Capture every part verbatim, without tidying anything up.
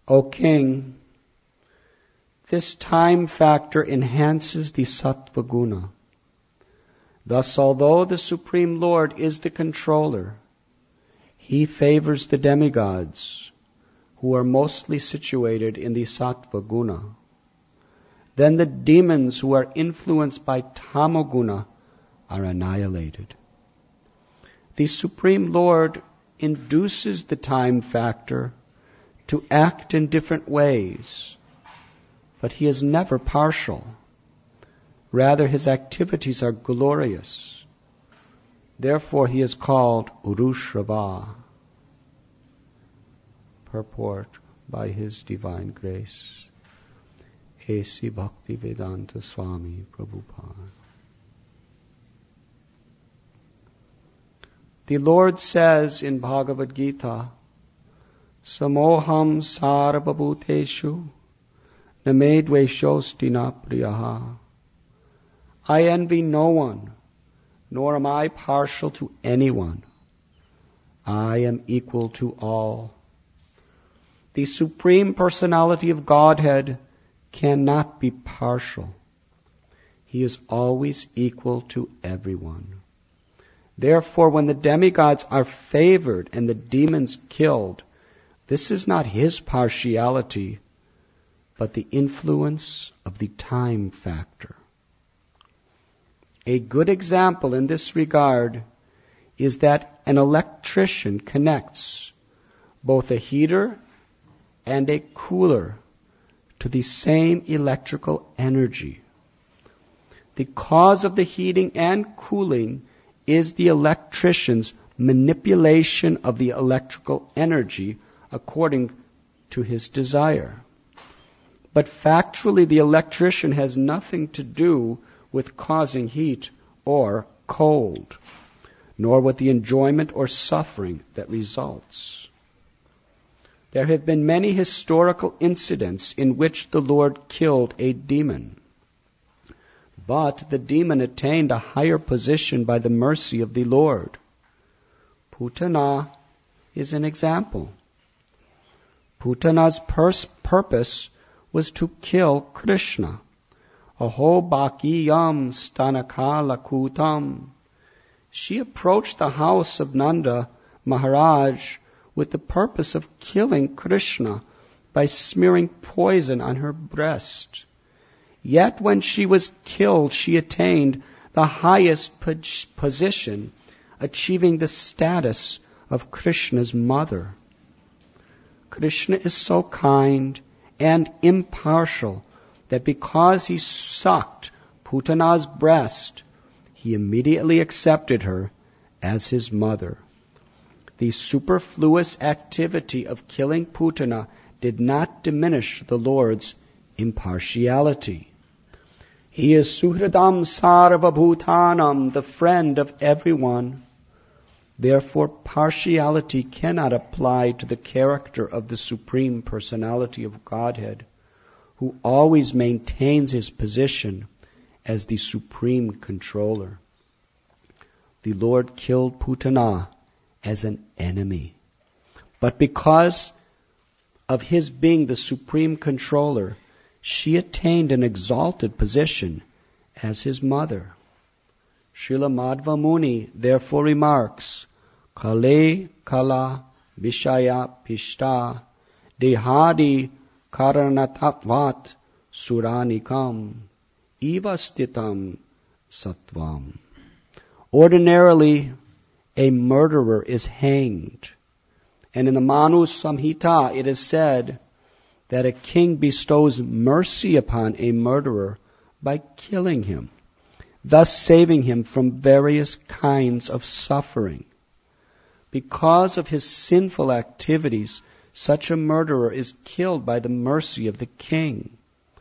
O king, this time factor enhances the sattva guna. Thus, although the Supreme Lord is the controller, he favors the demigods, who are mostly situated in the sattva guna. Then the demons who are influenced by tamoguna are annihilated. The Supreme Lord induces the time factor to act in different ways, but he is never partial. Rather, his activities are glorious. Therefore, he is called Urushrava. Purport by his divine grace. A C Bhaktivedanta Swami Prabhupada. The Lord says in Bhagavad Gita, Samoham sarvabhuteshu namedveshostina priyaha. I envy no one, nor am I partial to anyone. I am equal to all. The Supreme Personality of Godhead cannot be partial. He is always equal to everyone. Therefore, when the demigods are favored and the demons killed, this is not his partiality, but the influence of the time factor. A good example in this regard is that an electrician connects both a heater and a cooler to the same electrical energy. The cause of the heating and cooling is the electrician's manipulation of the electrical energy according to his desire. But factually, the electrician has nothing to do with causing heat or cold, nor with the enjoyment or suffering that results. There have been many historical incidents in which the Lord killed a demon. But the demon attained a higher position by the mercy of the Lord. Putana is an example. Putana's pers- purpose was to kill Krishna. Aho bakiyam stanaka lakutam. She approached the house of Nanda Maharaj with the purpose of killing Krishna by smearing poison on her breast. Yet when she was killed, she attained the highest position, achieving the status of Krishna's mother. Krishna is so kind and impartial that because he sucked Putana's breast, he immediately accepted her as his mother. The superfluous activity of killing Putana did not diminish the Lord's impartiality. He is Suhridam Sarvabhutanam, the friend of everyone. Therefore, partiality cannot apply to the character of the Supreme Personality of Godhead, who always maintains his position as the Supreme Controller. The Lord killed Putana as an enemy. But because of his being the Supreme Controller, she attained an exalted position as his mother. Srila Madhva Muni therefore remarks, Kale kala vishaya pishta dehadi karanatatvat suranikam ivastitam sattvam. Ordinarily, a murderer is hanged. And in the Manu Samhita it is said that a king bestows mercy upon a murderer by killing him, thus saving him from various kinds of suffering. Because of his sinful activities, such a murderer is killed by the mercy of the king.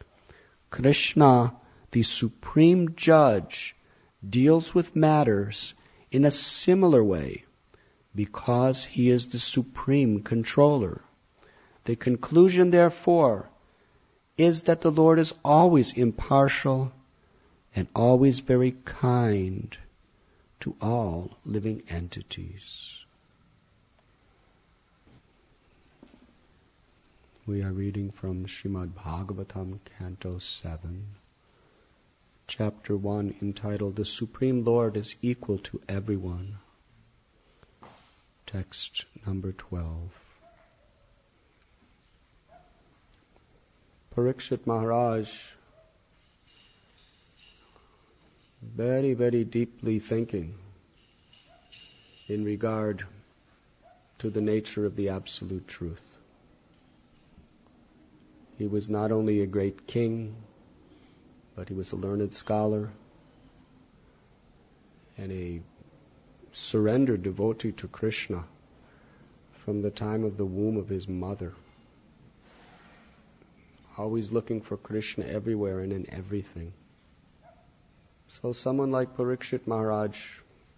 Krishna, the supreme judge, deals with matters in a similar way because he is the supreme controller. The conclusion, therefore, is that the Lord is always impartial and always very kind to all living entities. We are reading from Srimad Bhagavatam, Canto seven, Chapter one, entitled The Supreme Lord is Equal to Everyone. Text number twelve. Parikshit Maharaj, very, very deeply thinking in regard to the nature of the Absolute Truth. He was not only a great king, but he was a learned scholar and a surrendered devotee to Krishna from the time of the womb of his mother. Always looking for Krishna everywhere and in everything. So someone like Parikshit Maharaj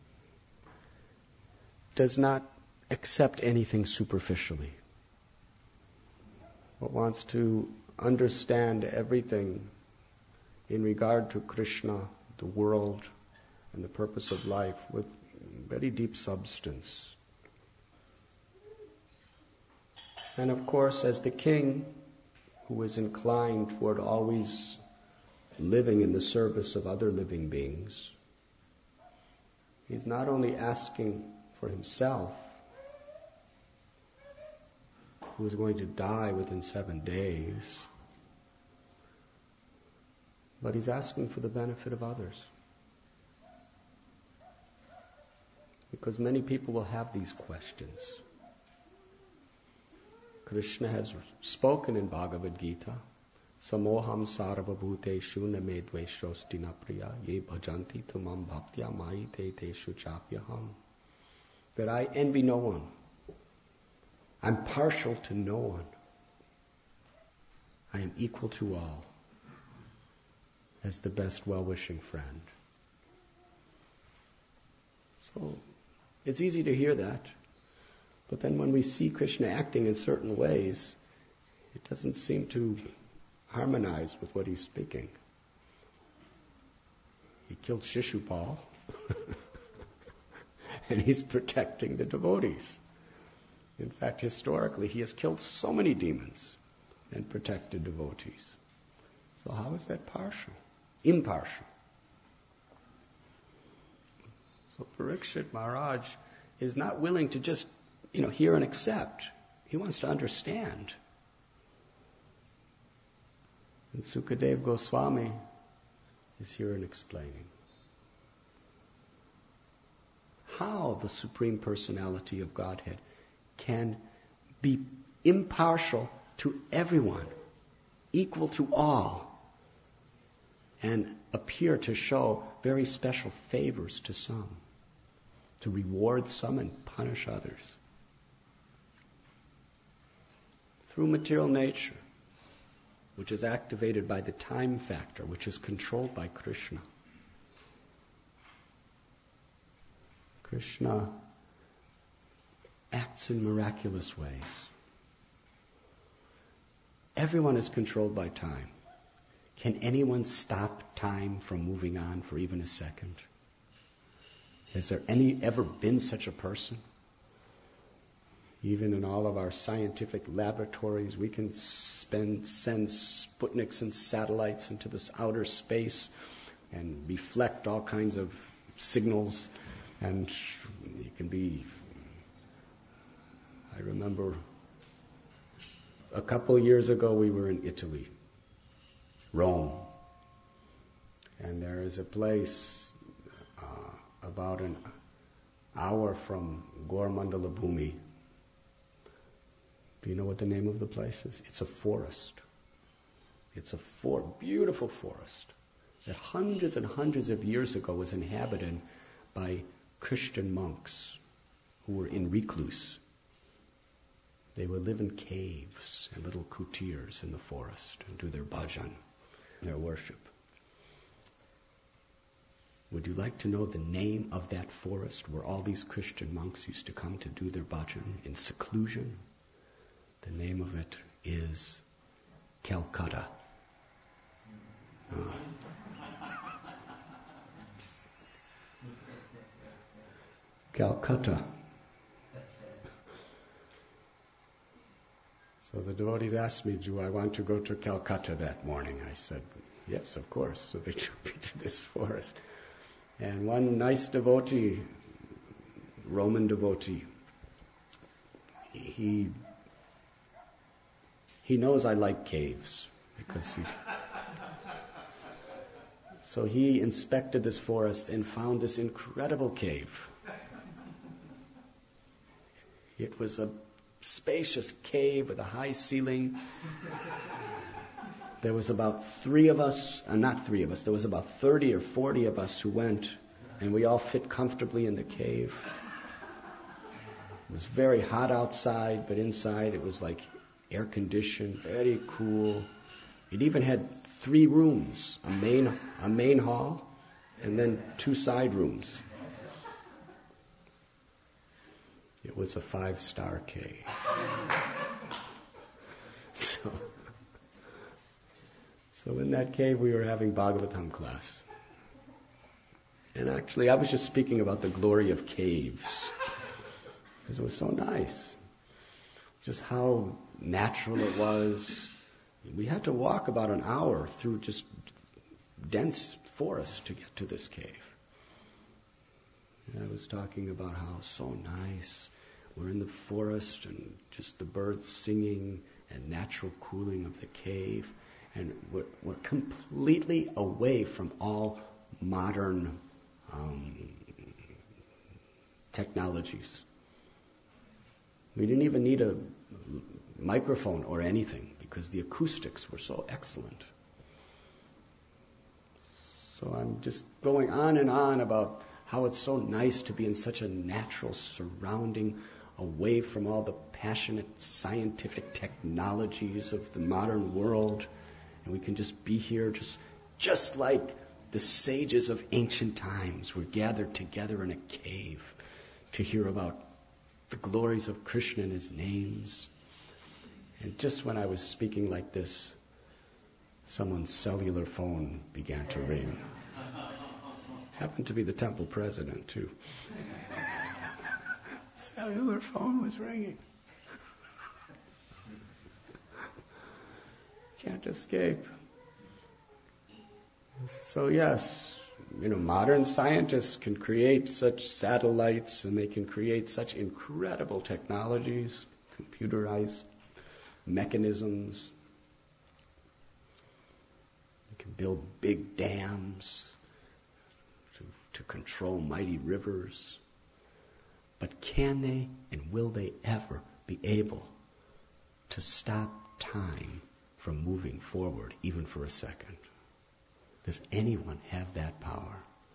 does not accept anything superficially, but wants to understand everything in regard to Krishna, the world, and the purpose of life with very deep substance. And of course, as the king, who is inclined toward always living in the service of other living beings, he's not only asking for himself, who is going to die within seven days, but he's asking for the benefit of others. Because many people will have these questions. Krishna has spoken in Bhagavad Gita, Samoham sarvabhuteshu name dveshosti na priya ye bhajanti tumam bhaktya mai te teshu chapyaham. That I envy no one. I'm partial to no one. I am equal to all as the best well-wishing friend. So it's easy to hear that, but then when we see Krishna acting in certain ways, it doesn't seem to harmonize with what he's speaking. He killed Shishupal, and he's protecting the devotees. In fact, historically, he has killed so many demons and protected devotees. So how is that partial? Impartial. So Parikshit Maharaj is not willing to just, you know, hear and accept. He wants to understand. And Sukadeva Goswami is here and explaining how the Supreme Personality of Godhead can be impartial to everyone, equal to all, and appear to show very special favors to some, to reward some and punish others. Through material nature, which is activated by the time factor, which is controlled by Krishna. Krishna acts in miraculous ways. Everyone is controlled by time. Can anyone stop time from moving on for even a second? Has there any ever been such a person? Even in all of our scientific laboratories, we can spend, send Sputniks and satellites into this outer space and reflect all kinds of signals, and it can be... I remember a couple of years ago we were in Italy, Rome, and there is a place uh, about an hour from Gormandala Bhumi. Do you know what the name of the place is? It's a forest. It's a for- beautiful forest that hundreds and hundreds of years ago was inhabited by Christian monks who were in recluse. They would live in caves and little kutirs in the forest and do their bhajan, their worship. Would you like to know the name of that forest where all these Christian monks used to come to do their bhajan in seclusion? The name of it is Calcutta. Uh, Calcutta. So the devotees asked me, do I want to go to Calcutta that morning? I said, yes, of course. So they took me to this forest. And one nice devotee, Roman devotee, he he knows I like caves because he so he inspected this forest and found this incredible cave. It was a spacious cave with a high ceiling. There was about three of us, uh, not three of us, there was about thirty or forty of us who went, and we all fit comfortably in the cave. It was very hot outside, but inside it was like air conditioned, very cool. It even had three rooms, a main, a main hall, and then two side rooms. It was a five-star cave. So, so in that cave we were having Bhagavatam class. And actually I was just speaking about the glory of caves. Because it was so nice. Just how natural it was. We had to walk about an hour through just dense forest to get to this cave. And I was talking about how so nice. We're in the forest and just the birds singing and natural cooling of the cave. And we're, we're completely away from all modern um, technologies. We didn't even need a microphone or anything because the acoustics were so excellent. So I'm just going on and on about how it's so nice to be in such a natural surrounding, away from all the passionate scientific technologies of the modern world. And we can just be here just, just like the sages of ancient times were gathered together in a cave to hear about the glories of Krishna and his names. And just when I was speaking like this, someone's cellular phone began to ring. Happened to be the temple president, too. Cellular phone was ringing. Can't escape. So yes, you know, modern scientists can create such satellites and they can create such incredible technologies, computerized mechanisms. They can build big dams to, to control mighty rivers. But can they and will they ever be able to stop time from moving forward even for a second? Does anyone have that power?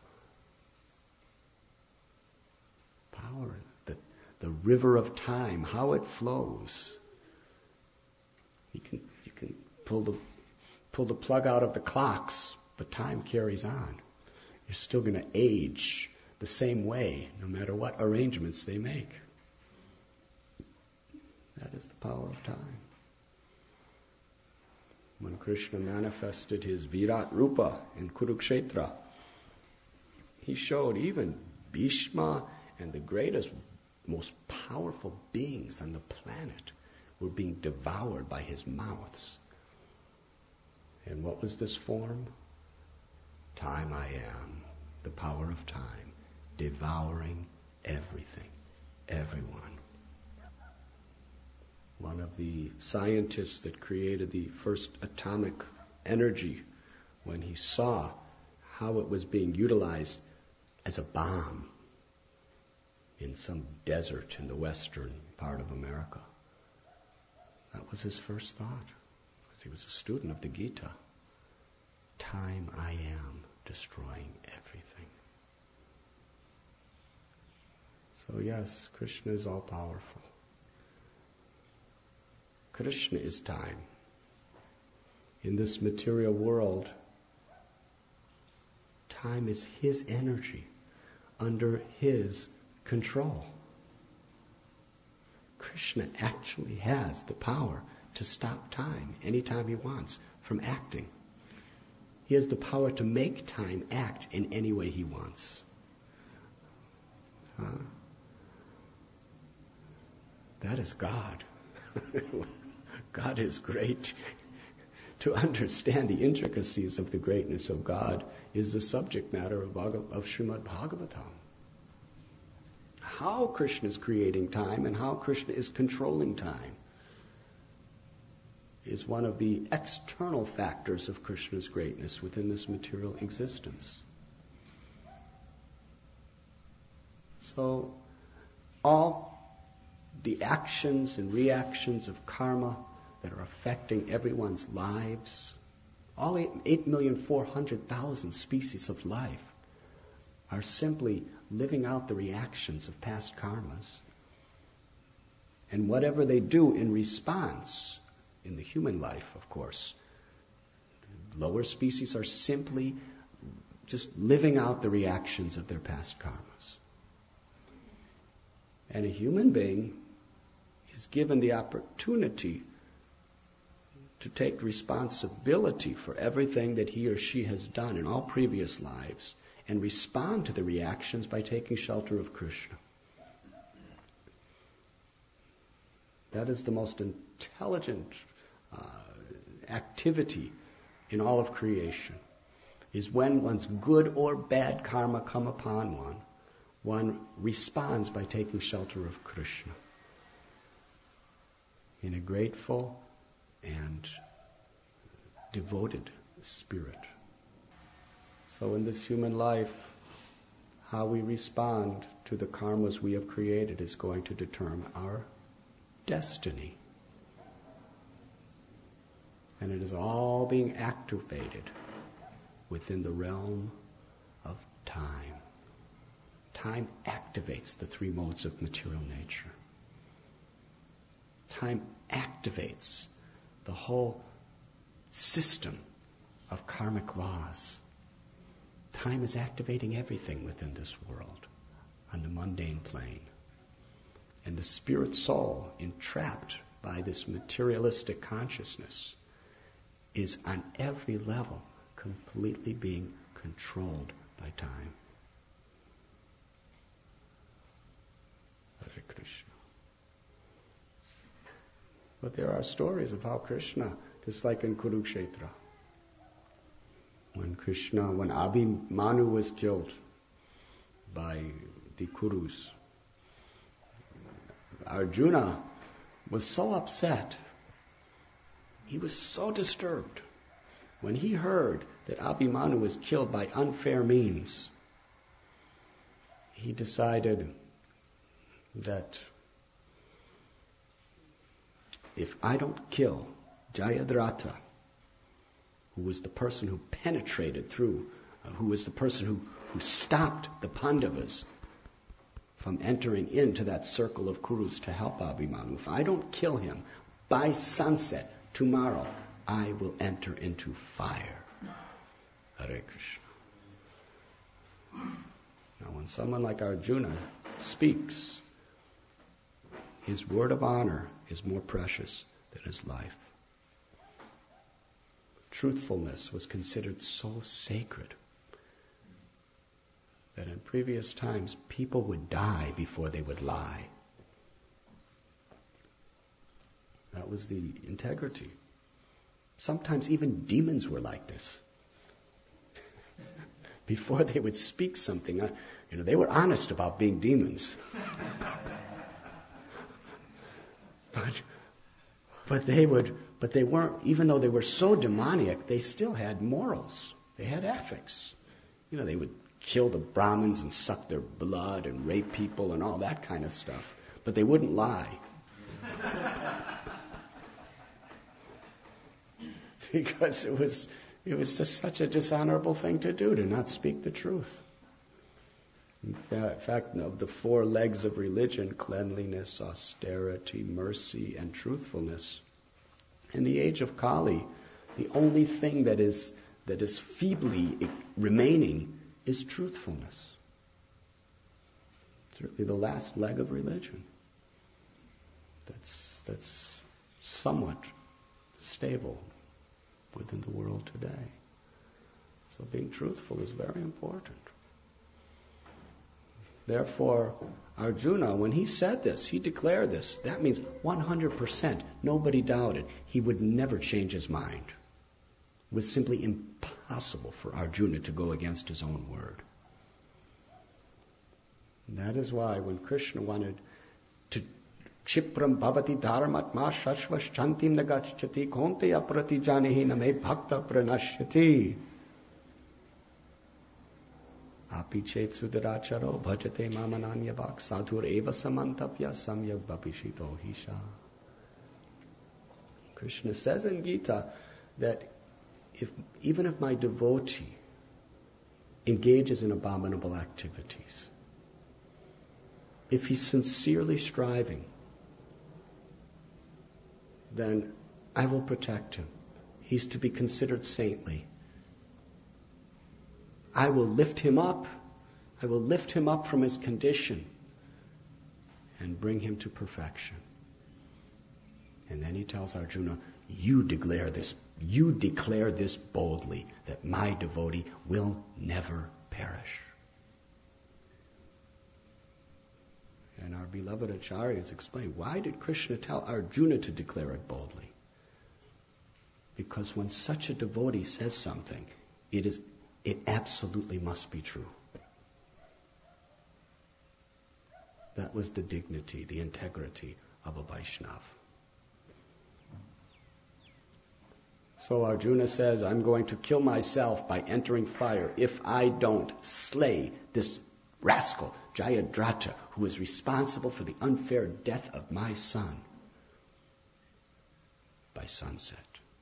Power, the, the river of time, how it flows. You can you can pull the pull the plug out of the clocks, but time carries on. You're still going to age the same way, no matter what arrangements they make. That is the power of time. When Krishna manifested his Virat Rupa in Kurukshetra, he showed even Bhishma and the greatest, most powerful beings on the planet were being devoured by his mouths. And what was this form? Time I am, the power of time, devouring everything, everyone. One of the scientists that created the first atomic energy, when he saw how it was being utilized as a bomb in some desert in the western part of America, that was his first thought, because he was a student of the Gita. Time I am, destroying everything. So yes, Krishna is all powerful. Krishna is time. In this material world, time is his energy under his control. Krishna actually has the power to stop time anytime he wants from acting. He has the power to make time act in any way he wants. Huh? That is God. God is great. To understand the intricacies of the greatness of God is the subject matter of, Bhagavad, of Srimad Bhagavatam. How Krishna is creating time and how Krishna is controlling time is one of the external factors of Krishna's greatness within this material existence. So, all the actions and reactions of karma that are affecting everyone's lives, all eight million four hundred thousand species of life are simply living out the reactions of past karmas. And whatever they do in response, in the human life, of course, the lower species are simply just living out the reactions of their past karmas. And a human being is given the opportunity to take responsibility for everything that he or she has done in all previous lives and respond to the reactions by taking shelter of Krishna. That is the most intelligent uh, activity in all of creation, is when one's good or bad karma come upon one, one responds by taking shelter of Krishna in a grateful and devoted spirit. So in this human life, how we respond to the karmas we have created is going to determine our destiny. And it is all being activated within the realm of time. Time activates the three modes of material nature. Time activates the whole system of karmic laws. Time is activating everything within this world on the mundane plane. And the spirit soul, entrapped by this materialistic consciousness, is on every level completely being controlled by time. Hare Krishna. But there are stories of how Krishna, just like in Kurukshetra, when Krishna, when Abhimanyu was killed by the Kurus, Arjuna was so upset, he was so disturbed when he heard that Abhimanyu was killed by unfair means. He decided that if I don't kill Jayadratha, who was the person who penetrated through, uh, who was the person who, who stopped the Pandavas from entering into that circle of Kurus to help Abhimanyu, if I don't kill him, by sunset tomorrow, I will enter into fire. Hare Krishna. Now when someone like Arjuna speaks, his word of honor is more precious than his life. Truthfulness was considered so sacred that in previous times people would die before they would lie. That was the integrity. Sometimes even demons were like this. Before they would speak something, you know, they were honest about being demons. But, but they would, but they weren't, even though they were so demoniac, they still had morals. They had ethics. You know, they would kill the Brahmins and suck their blood and rape people and all that kind of stuff. But they wouldn't lie. Because it was, it was just such a dishonorable thing to do, to not speak the truth. In fact, of the four legs of religion, cleanliness, austerity, mercy, and truthfulness, in the age of Kali, the only thing that is that is feebly remaining is truthfulness. It's really the last leg of religion that's that's somewhat stable within the world today. So being truthful is very important. Therefore, Arjuna, when he said this, he declared this, that means one hundred percent, nobody doubted. He would never change his mind. It was simply impossible for Arjuna to go against his own word. And that is why when Krishna wanted to Kshipram bhavati dharmatma shashvash chantim nagachati konte aprati janehi name bhakta pranashyati api chet sudaracharo bhajate mamananya vak sadhur eva samantapya samyak bapishito hisha. Krishna says in Gita that if even if my devotee engages in abominable activities, if he's sincerely striving, then I will protect him. He's to be considered saintly. I will lift him up. I will lift him up from his condition and bring him to perfection. And then he tells Arjuna, you declare this, you declare this boldly, that my devotee will never perish. And our beloved acharyas explain, why did Krishna tell Arjuna to declare it boldly? Because when such a devotee says something, it is, it absolutely must be true. That was the dignity, the integrity of a Vaishnava. So Arjuna says, I'm going to kill myself by entering fire if I don't slay this rascal, Jayadratha, who is responsible for the unfair death of my son by sunset.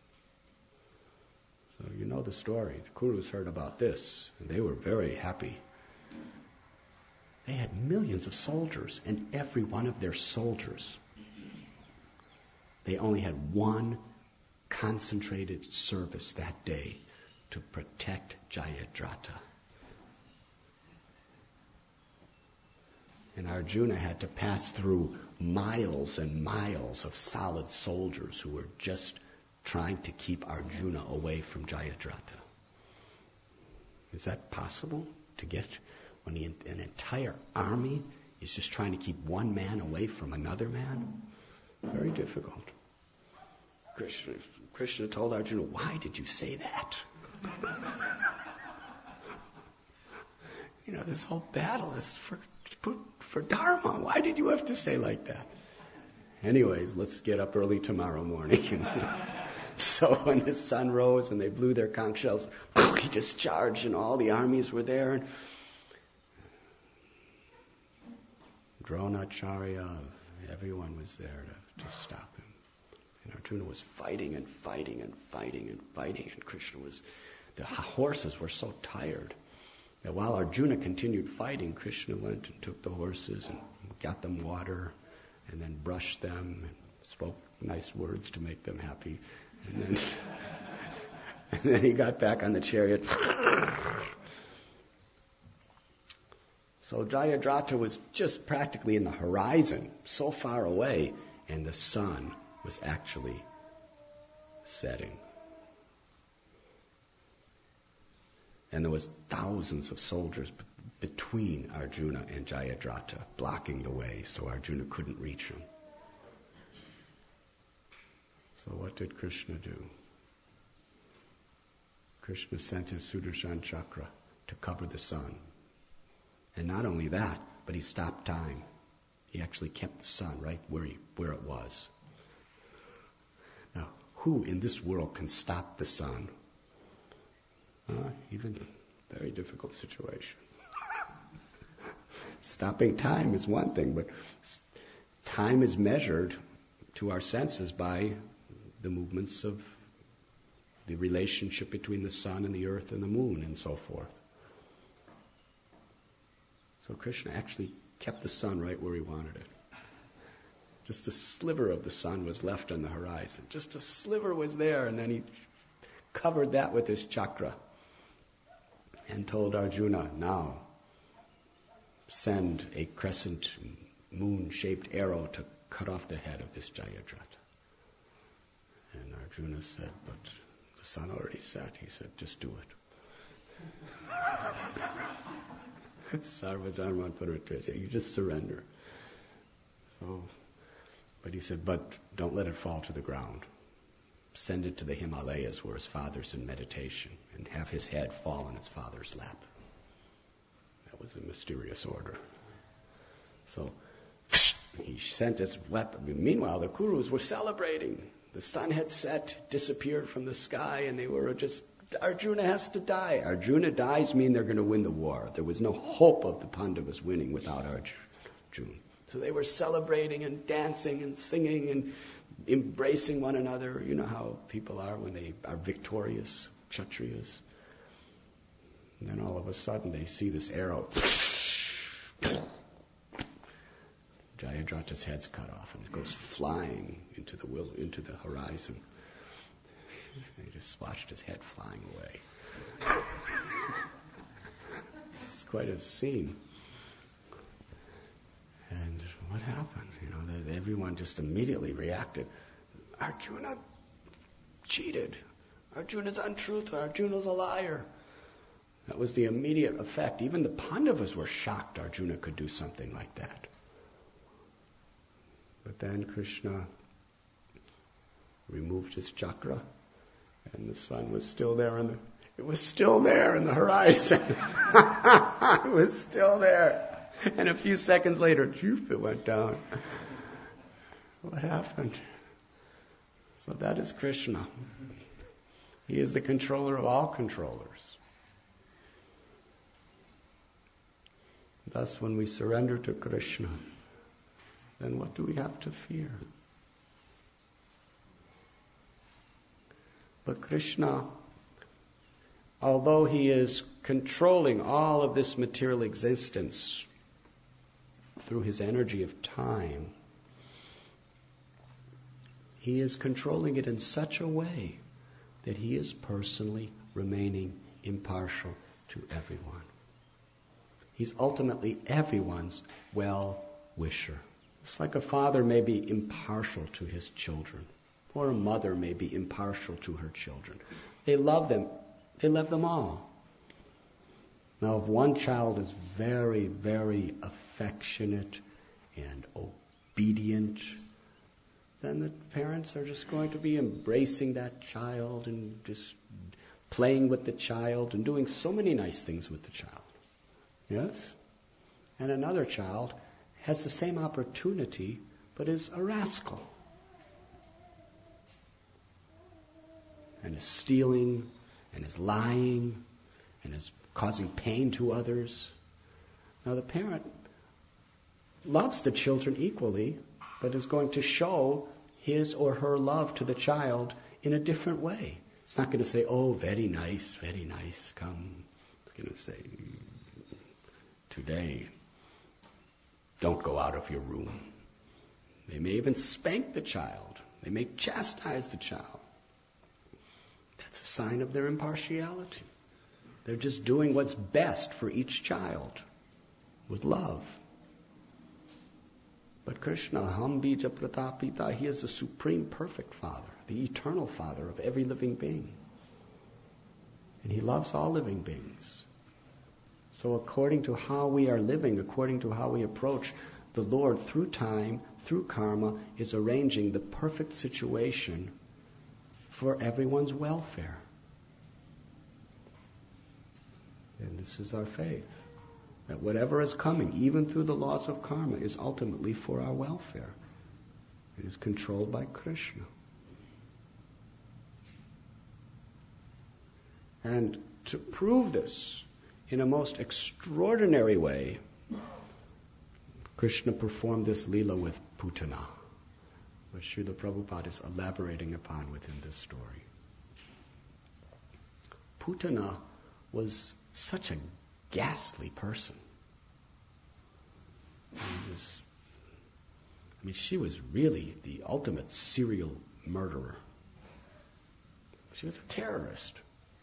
So you know the story. The Kurus heard about this, and they were very happy. They had millions of soldiers, and every one of their soldiers, they only had one concentrated service that day to protect Jayadratha. And Arjuna had to pass through miles and miles of solid soldiers who were just trying to keep Arjuna away from Jayadratha. Is that possible to get when the, an entire army is just trying to keep one man away from another man? Very difficult. Krishna, Krishna told Arjuna, why did you say that? You know, this whole battle is for, for, for Dharma. Why did you have to say like that? Anyways, let's get up early tomorrow morning. So when the sun rose and they blew their conch shells, he just charged and all the armies were there. And Dronacharya, everyone was there to, to stop him. And Arjuna was fighting and fighting and fighting and fighting. And Krishna was, the horses were so tired that while Arjuna continued fighting, Krishna went and took the horses and got them water and then brushed them and spoke nice words to make them happy. And then, and then he got back on the chariot. So Jayadratha was just practically in the horizon, so far away, and the sun was actually setting. And there was thousands of soldiers b- between Arjuna and Jayadratha, blocking the way so Arjuna couldn't reach him. So what did Krishna do? Krishna sent his Sudarshan Chakra to cover the sun. And not only that, but he stopped time. He actually kept the sun right where he, where it was. Now, who in this world can stop the sun? Uh, even very difficult situation. Stopping time is one thing, but time is measured to our senses by the movements of the relationship between the sun and the earth and the moon and so forth. So Krishna actually kept the sun right where he wanted it. Just a sliver of the sun was left on the horizon. Just a sliver was there, and then he covered that with his chakra and told Arjuna, now send a crescent moon-shaped arrow to cut off the head of this Jayadratha. And Arjuna said, but the sun already set. He said, just do it. Sarvadharman Parityajya. You just surrender. So, but he said, but don't let it fall to the ground. Send it to the Himalayas where his father's in meditation and have his head fall in his father's lap. That was a mysterious order. So he sent his weapon. Meanwhile, the Kurus were celebrating. The sun had set, disappeared from the sky, and they were just, Arjuna has to die. Arjuna dies mean they're going to win the war. There was no hope of the Pandavas winning without Arjuna. So they were celebrating and dancing and singing and embracing one another. You know how people are when they are victorious, Kshatriyas. And then all of a sudden they see this arrow. Jayadratha's head's cut off and it goes flying into the will, into the horizon. They just watched his head flying away. It's quite a scene. And what happened? You know, they, everyone just immediately reacted. Arjuna cheated. Arjuna's untruthful. Arjuna's a liar. That was the immediate effect. Even the Pandavas were shocked Arjuna could do something like that. But then Krishna removed his chakra, and the sun was still there, and the, it was still there in the horizon. It was still there. And a few seconds later, it went down. What happened? So that is Krishna. He is the controller of all controllers. Thus, when we surrender to Krishna, then what do we have to fear? But Krishna, although he is controlling all of this material existence through his energy of time, he is controlling it in such a way that he is personally remaining impartial to everyone. He's ultimately everyone's well-wisher. It's like a father may be impartial to his children, or a mother may be impartial to her children. They love them. They love them all. Now, if one child is very, very affectionate and obedient, then the parents are just going to be embracing that child and just playing with the child and doing so many nice things with the child. Yes? And another child has the same opportunity, but is a rascal. And is stealing, and is lying, and is causing pain to others. Now the parent loves the children equally, but is going to show his or her love to the child in a different way. It's not going to say, oh, very nice, very nice, come. It's going to say, today, don't go out of your room. They may even spank the child. They may chastise the child. That's a sign of their impartiality. They're just doing what's best for each child with love. But Krishna, Ham Bija Pratapita, he is the supreme perfect Father, the eternal Father of every living being. And he loves all living beings. So according to how we are living, according to how we approach, the Lord, through time, through karma, is arranging the perfect situation for everyone's welfare. And this is our faith, that whatever is coming, even through the laws of karma, is ultimately for our welfare. It is controlled by Krishna. And to prove this in a most extraordinary way, Krishna performed this Leela with Putana, which Srila Prabhupada is elaborating upon within this story. Putana was such a ghastly person. Was, I mean, she was really the ultimate serial murderer. She was a terrorist.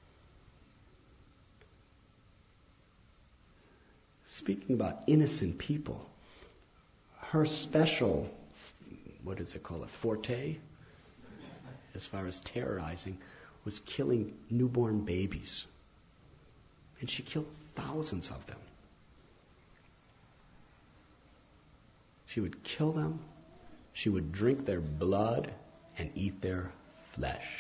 Speaking about innocent people, her special, what is it called, a forte, as far as terrorizing, was killing newborn babies. And she killed thousands of them. She would kill them. She would drink their blood and eat their flesh.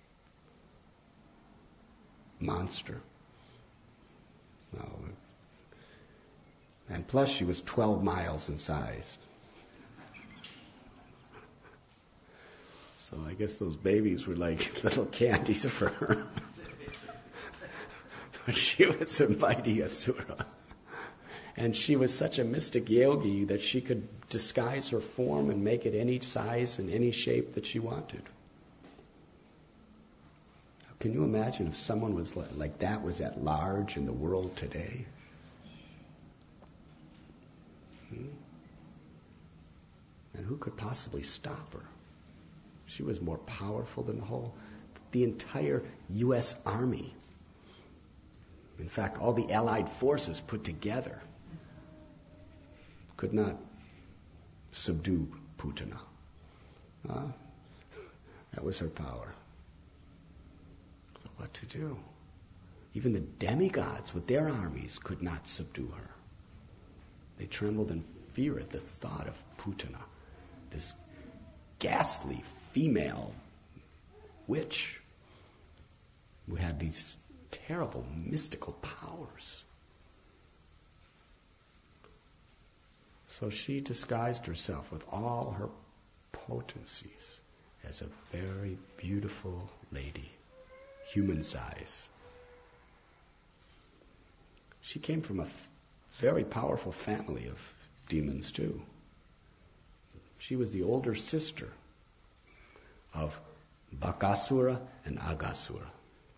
Monster. No. And plus she was twelve miles in size. So I guess those babies were like little candies for her. But she was a mighty asura. And she was such a mystic yogi that she could disguise her form and make it any size and any shape that she wanted. Can you imagine if someone was like that was at large in the world today? Hmm? And who could possibly stop her? She was more powerful than the whole, the entire U S Army. In fact, all the Allied forces put together could not subdue Putana. Uh, that was her power. So what to do? Even the demigods with their armies could not subdue her. They trembled in fear at the thought of Putana, this ghastly female witch who had these terrible mystical powers. So she disguised herself with all her potencies as a very beautiful lady, human size. She came from a f- very powerful family of demons too. She was the older sister of Bakasura and Agasura.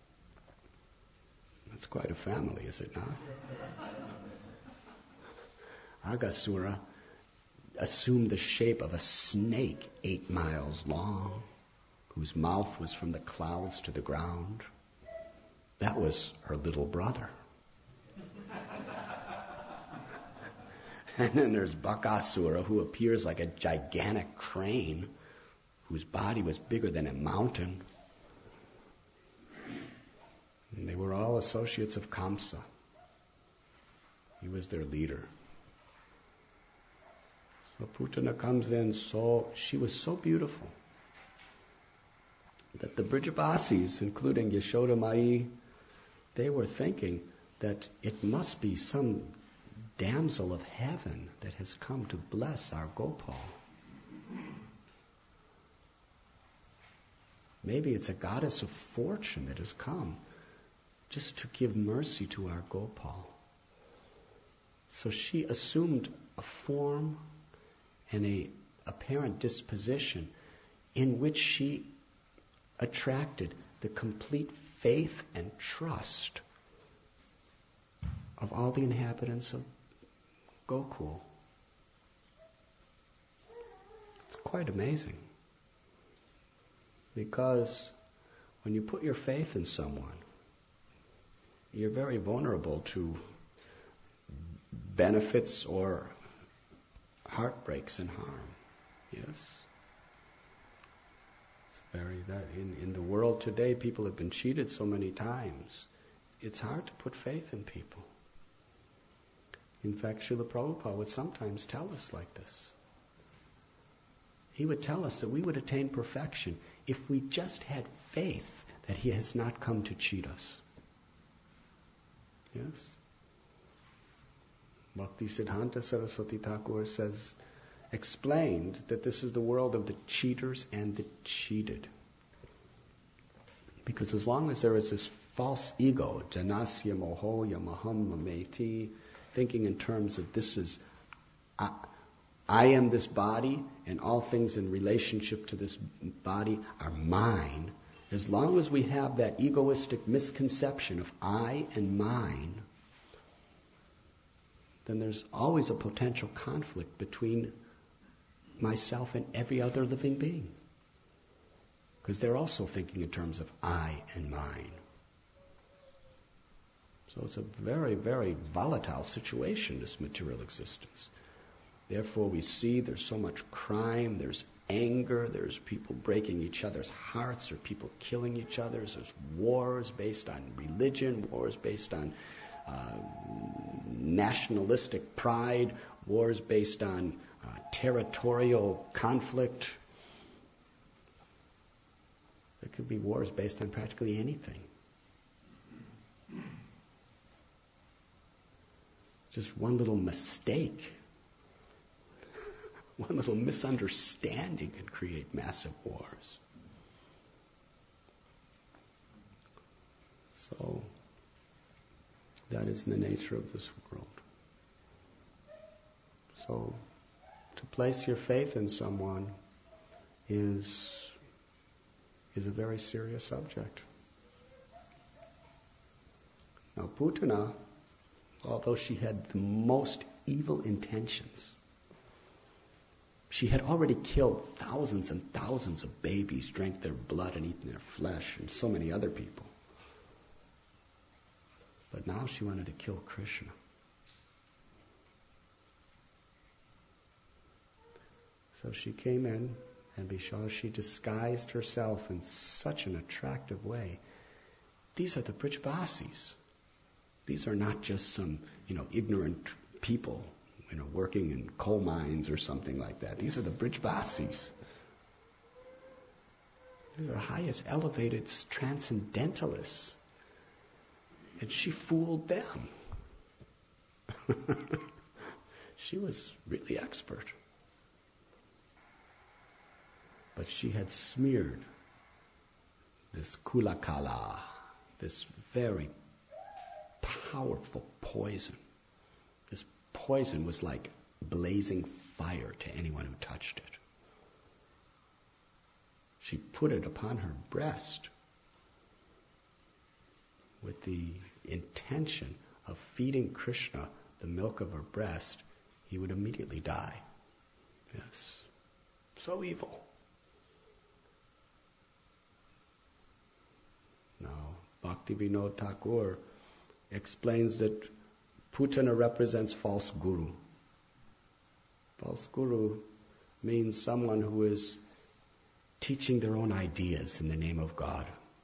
That's quite a family, is it not? Agasura assumed the shape of a snake eight miles long, whose mouth was from the clouds to the ground. That was her little brother. And then there's Bakasura, who appears like a gigantic crane, whose body was bigger than a mountain. And they were all associates of Kamsa. He was their leader. So Putana comes in, so she was so beautiful that the Brijabasis, including Yashoda Mai, they were thinking that it must be some damsel of heaven that has come to bless our Gopal. Maybe it's a goddess of fortune that has come just to give mercy to our Gopal. So she assumed a form and a apparent disposition in which she attracted the complete faith and trust of all the inhabitants of Gokul. It's quite amazing. Because when you put your faith in someone, you're very vulnerable to benefits or heartbreaks and harm. Yes? It's very that in, in the world today, people have been cheated so many times. It's hard to put faith in people. In fact, Srila Prabhupada would sometimes tell us like this. He would tell us that we would attain perfection if we just had faith that he has not come to cheat us. Yes? Bhakti Siddhanta Saraswati Thakur says, explained that this is the world of the cheaters and the cheated. Because as long as there is this false ego, janasya mohoya maham mameti, thinking in terms of this is, I, I am this body, and all things in relationship to this body are mine. As long as we have that egoistic misconception of I and mine, then there's always a potential conflict between myself and every other living being. Because they're also thinking in terms of I and mine. So it's a very, very volatile situation, this material existence. Therefore, we see there's so much crime, there's anger, there's people breaking each other's hearts, there's people killing each other, there's wars based on religion, wars based on uh, nationalistic pride, wars based on uh, territorial conflict. There could be wars based on practically anything. Just one little mistake, one little misunderstanding can create massive wars. So, that is the nature of this world. So, to place your faith in someone is, is a very serious subject. Now, Putana, although she had the most evil intentions, she had already killed thousands and thousands of babies, drank their blood and eaten their flesh, and so many other people. But now she wanted to kill Krishna. So she came in, and because she disguised herself in such an attractive way, these are the Brijbasis. These are not just some, you know, ignorant people, you know, working in coal mines or something like that. These are the Brijbasis. These are the highest elevated transcendentalists. And she fooled them. She was really expert. But she had smeared this kulakala, this very powerful poison. This poison was like blazing fire to anyone who touched it. She put it upon her breast with the intention of feeding Krishna the milk of her breast. He would immediately die. Yes. So evil. Now, Bhaktivinoda Thakur explains that Putana represents false guru. False guru means someone who is teaching their own ideas in the name of God.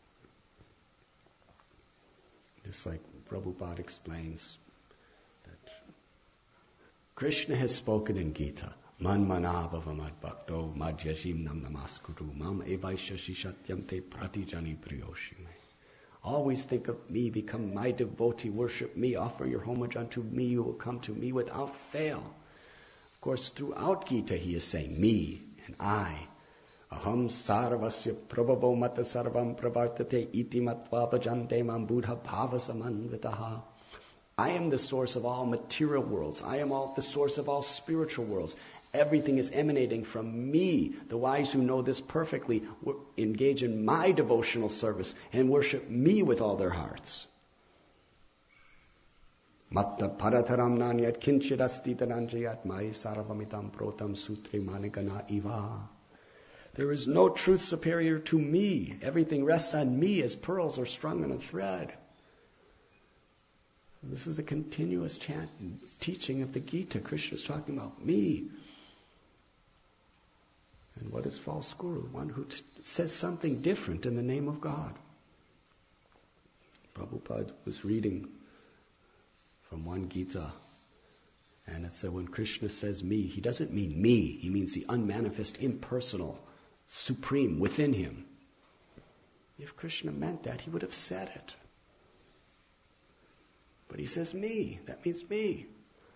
Just like Prabhupada explains that Krishna has spoken in Gita, Man manabhava mad bhakto madhyajim nam namaskuru mam evaisha shishatyam te pratijani priyoshime. Always think of me, become my devotee, worship me, offer your homage unto me, you will come to me without fail. Of course, throughout Gita he is saying me and I. Aham sarvasya prabhavo mata sarvam pravartate iti matva bhajante mam buddha bhava samanvitaha. I am the source of all material worlds. I am all the source of all spiritual worlds. Everything is emanating from me. The wise who know this perfectly engage in my devotional service and worship me with all their hearts. Matta parataram nanyat kinchidasti taranjayat mai sarvamitam protam sutre manigana iva. There is no truth superior to me. Everything rests on me as pearls are strung on a thread. This is the continuous chant, teaching of the Gita. Krishna is talking about me. And what is false guru? One who t- says something different in the name of God. Prabhupada was reading from one Gita, and it said when Krishna says me, he doesn't mean me. He means the unmanifest, impersonal, supreme within him. If Krishna meant that, he would have said it. But he says me. That means me.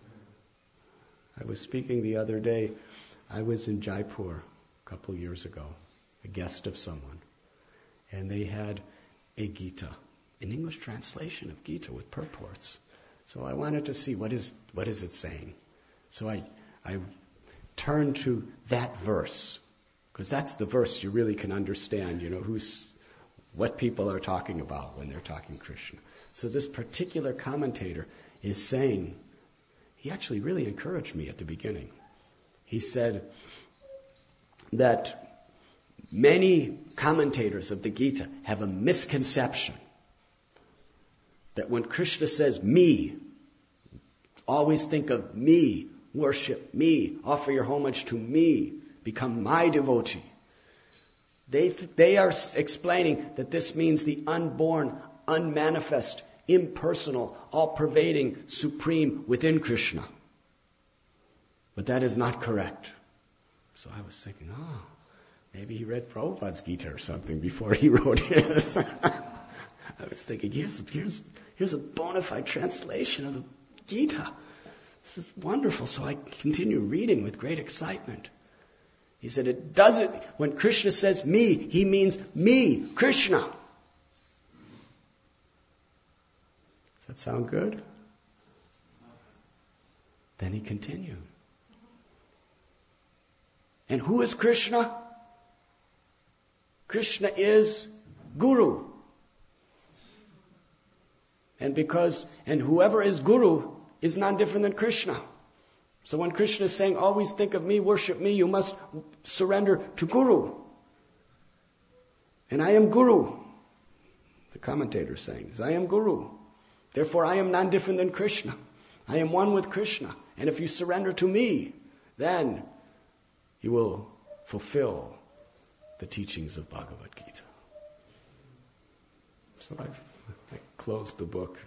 I was speaking the other day. I was in Jaipur a couple years ago, a guest of someone, and they had a Gita, an English translation of Gita with purports. So I wanted to see what is what is it saying. So I I turned to that verse, because that's the verse you really can understand, you know, who's what people are talking about when they're talking Krishna. So this particular commentator is saying, he actually really encouraged me at the beginning. He said that many commentators of the Gita have a misconception that when Krishna says me, always think of me, worship me, offer your homage to me, become my devotee. They, they are explaining that this means the unborn, unmanifest, impersonal, all-pervading, supreme within Krishna. But that is not correct. So I was thinking, oh, maybe he read Prabhupada's Gita or something before he wrote his. I was thinking, here's, here's, here's a bona fide translation of the Gita. This is wonderful. So I continue reading with great excitement. He said, it doesn't, when Krishna says me, he means me, Krishna. Does that sound good? Then he continued. And who is Krishna? Krishna is Guru. And because, and whoever is Guru is none different than Krishna. So when Krishna is saying, always think of me, worship me, you must surrender to Guru. And I am Guru. The commentator is saying, I am Guru. Therefore I am none different than Krishna. I am one with Krishna. And if you surrender to me, then you will fulfill the teachings of Bhagavad Gita. So I've, I closed the book.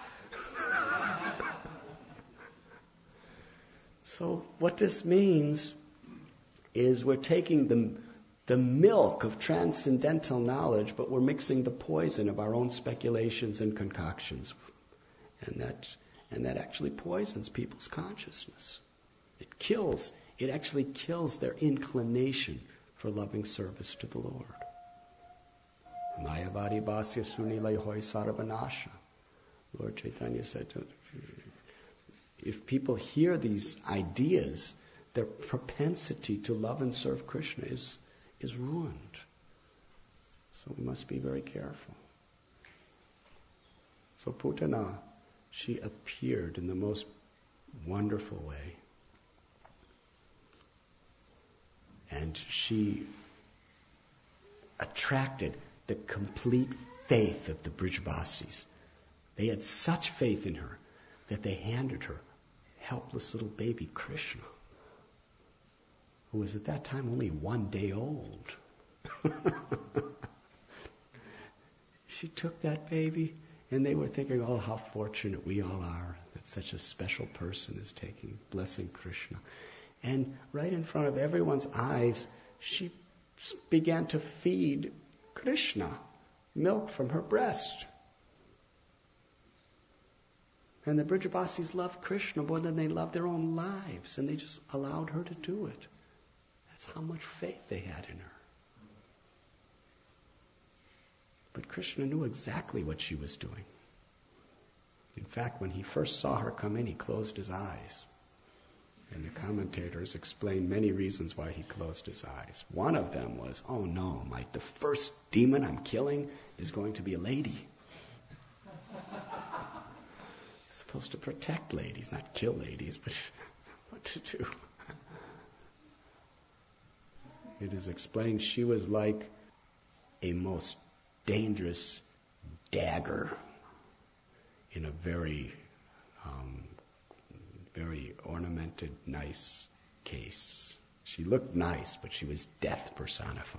So what this means is we're taking the, the milk of transcendental knowledge, but we're mixing the poison of our own speculations and concoctions. And that, and that actually poisons people's consciousness. It kills, it actually kills their inclination for loving service to the Lord. Mayavadi Basya Sunilai Hoy Sarvanasha. Lord Chaitanya said, if people hear these ideas, their propensity to love and serve Krishna is, is ruined. So we must be very careful. So Putana, she appeared in the most wonderful way. And she attracted the complete faith of the Brijbasis. They had such faith in her that they handed her helpless little baby Krishna, who was at that time only one day old. She took that baby, and they were thinking, oh, how fortunate we all are that such a special person is taking, blessing Krishna. And right in front of everyone's eyes, she began to feed Krishna milk from her breast. And the Brijabasis loved Krishna more than they loved their own lives, and they just allowed her to do it. That's how much faith they had in her. But Krishna knew exactly what she was doing. In fact, when he first saw her come in, he closed his eyes. And the commentators explain many reasons why he closed his eyes. One of them was, oh no, my, the first demon I'm killing is going to be a lady. Supposed to protect ladies, not kill ladies, but what to do. It is explained she was like a most dangerous dagger in a very, um, very ornamented, nice case. She looked nice, but she was death personified.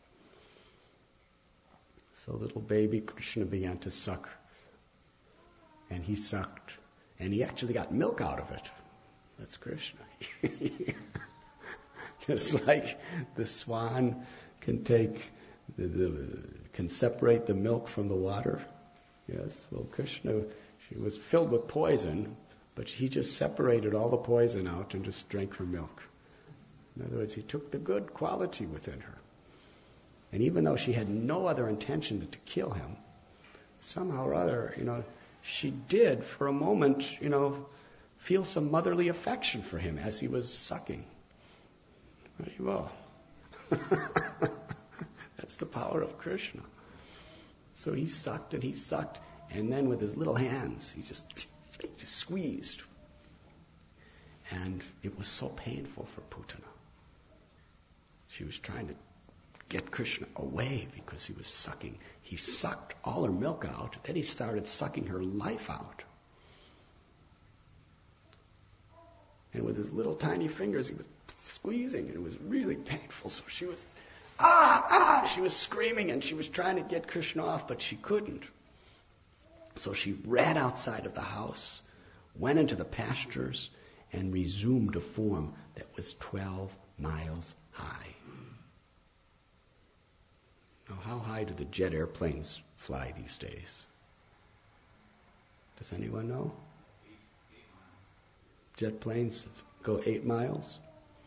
So little baby Krishna began to suck. And he sucked. And he actually got milk out of it. That's Krishna. Just like the swan can take, the, the, can separate the milk from the water. Yes, well, Krishna, she was filled with poison, but he just separated all the poison out and just drank her milk. In other words, he took the good quality within her. And even though she had no other intention than to kill him, somehow or other, you know, she did, for a moment, you know, feel some motherly affection for him as he was sucking. Very well. That's the power of Krishna. So he sucked and he sucked, and then with his little hands, he just, just squeezed. And it was so painful for Putana. She was trying to get Krishna away because he was sucking. He sucked all her milk out, then he started sucking her life out. And with his little tiny fingers, he was squeezing, and it was really painful. So she was, ah, ah, she was screaming, and she was trying to get Krishna off, but she couldn't. So she ran outside of the house, went into the pastures, and resumed a form that was twelve miles high. Now, how high do the jet airplanes fly these days? Does anyone know? Jet planes go eight miles?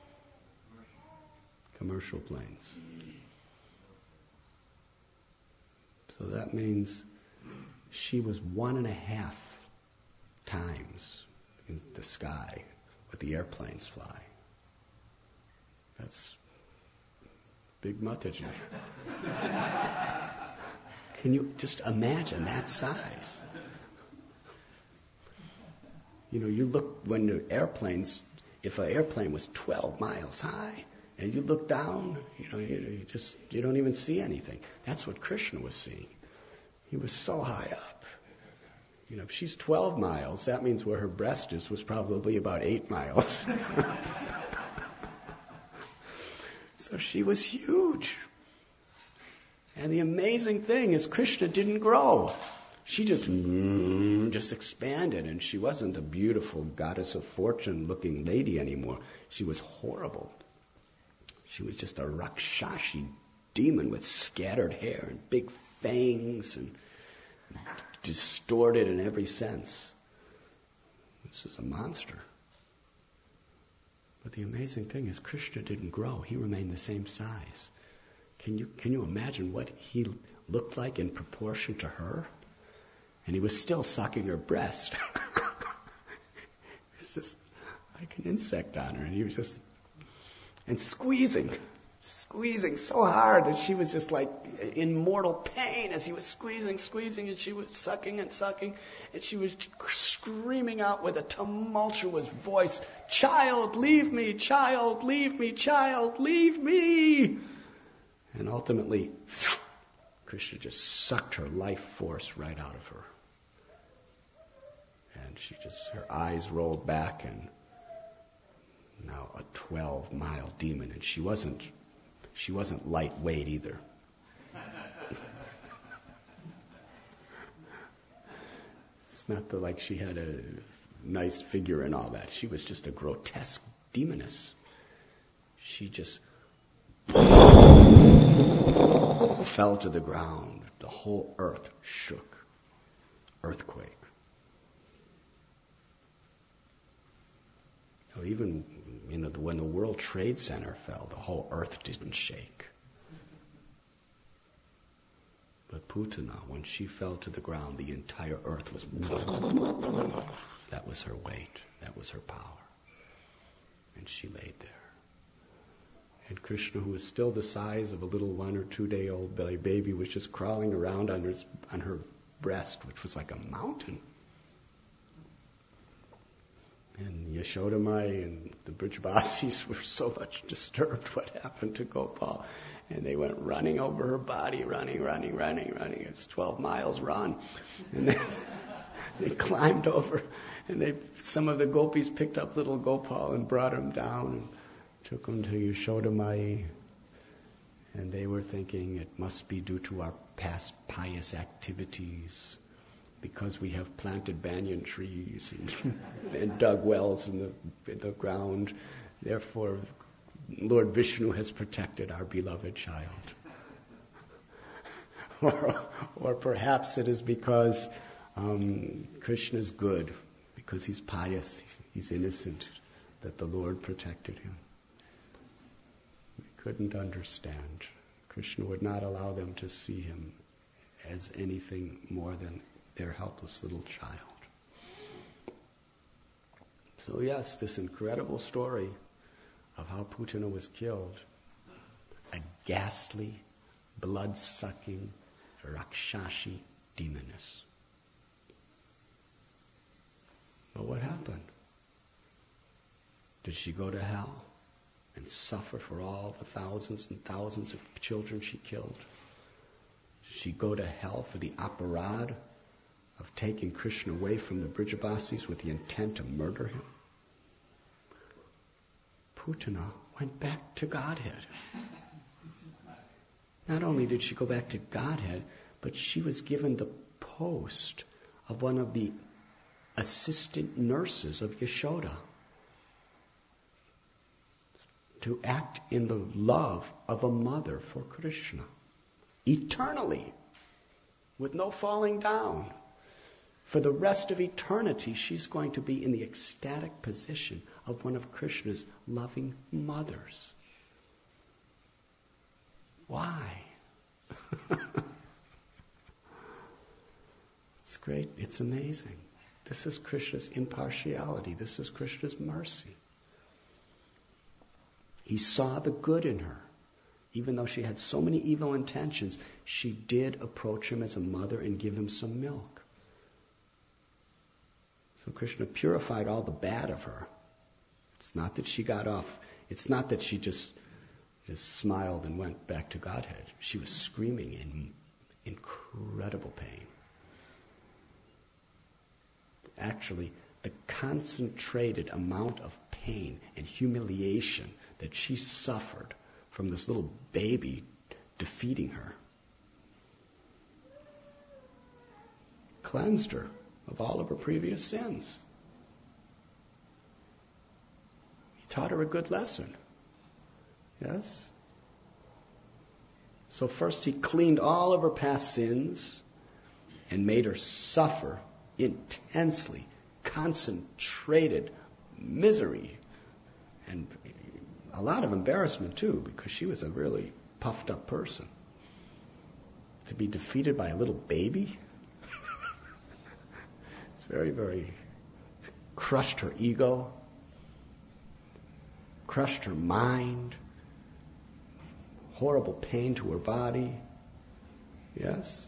Commercial planes. So that means she was one and a half times in the sky what the airplanes fly. That's big Mataji. Can you just imagine that size? You know, you look when the airplanes, if an airplane was twelve miles high, and you look down, you know, you, you just, you don't even see anything. That's what Krishna was seeing. He was so high up. You know, if she's twelve miles, that means where her breast is was probably about eight miles. So she was huge. And the amazing thing is Krishna didn't grow. She just, mm, just expanded, and she wasn't a beautiful goddess of fortune looking lady anymore. She was horrible. She was just a Rakshashi demon with scattered hair and big fangs and distorted in every sense. This is a monster. But the amazing thing is Krishna didn't grow. He remained the same size. Can you, can you imagine what he looked like in proportion to her? And he was still sucking her breast. It's just like an insect on her. And he was just, and squeezing, squeezing so hard that she was just like in mortal pain as he was squeezing, squeezing, and she was sucking and sucking. And she was screaming out with a tumultuous voice, "Child, leave me! Child, leave me! Child, leave me!" And ultimately, Krishna just sucked her life force right out of her. And she just, her eyes rolled back, and now a twelve mile demon. And she wasn't, she wasn't lightweight either. It's not the, like she had a nice figure and all that. She was just a grotesque demoness. She just fell to the ground. The whole earth shook. Earthquake. So even, you know, when the World Trade Center fell, the whole earth didn't shake. But Putana, when she fell to the ground, the entire earth was... That was her weight. That was her power. And she laid there. And Krishna, who was still the size of a little one or two day old baby, was just crawling around on her, on her breast, which was like a mountain. And Yashoda Mai and the Brijbasis were so much disturbed what happened to Gopal. And they went running over her body, running, running, running, running. It's twelve miles run. And they, they climbed over, and they some of the gopis picked up little Gopal and brought him down and took him to Yashoda Mai. And they were thinking it must be due to our past pious activities, because we have planted banyan trees and, and dug wells in the, in the ground. Therefore, Lord Vishnu has protected our beloved child. or, or perhaps it is because um, Krishna is good, because he's pious, he's innocent, that the Lord protected him. They couldn't understand. Krishna would not allow them to see him as anything more than their helpless little child. So yes, this incredible story of how Putana was killed, a ghastly, blood-sucking, Rakshashi demoness. But what happened? Did she go to hell and suffer for all the thousands and thousands of children she killed? Did she go to hell for the aparad of taking Krishna away from the Brijbasis with the intent to murder him? Putana went back to Godhead. Not only did she go back to Godhead, but she was given the post of one of the assistant nurses of Yashoda. to act in the love of a mother for Krishna. Eternally, with no falling down. For the rest of eternity, she's going to be in the ecstatic position of one of Krishna's loving mothers. Why? It's great. It's amazing. This is Krishna's impartiality. This is Krishna's mercy. He saw the good in her. Even though she had so many evil intentions, she did approach him as a mother and give him some milk. So Krishna purified all the bad of her. It's not that she got off. It's not that she just, just smiled and went back to Godhead. She was screaming in incredible pain. Actually, the concentrated amount of pain and humiliation that she suffered from this little baby defeating her cleansed her of all of her previous sins. He taught her a good lesson. Yes? So first he cleaned all of her past sins and made her suffer intensely, concentrated misery and a lot of embarrassment too, because she was a really puffed up person. To be defeated by a little baby, it's very, very, crushed her ego, crushed her mind, horrible pain to her body. Yes?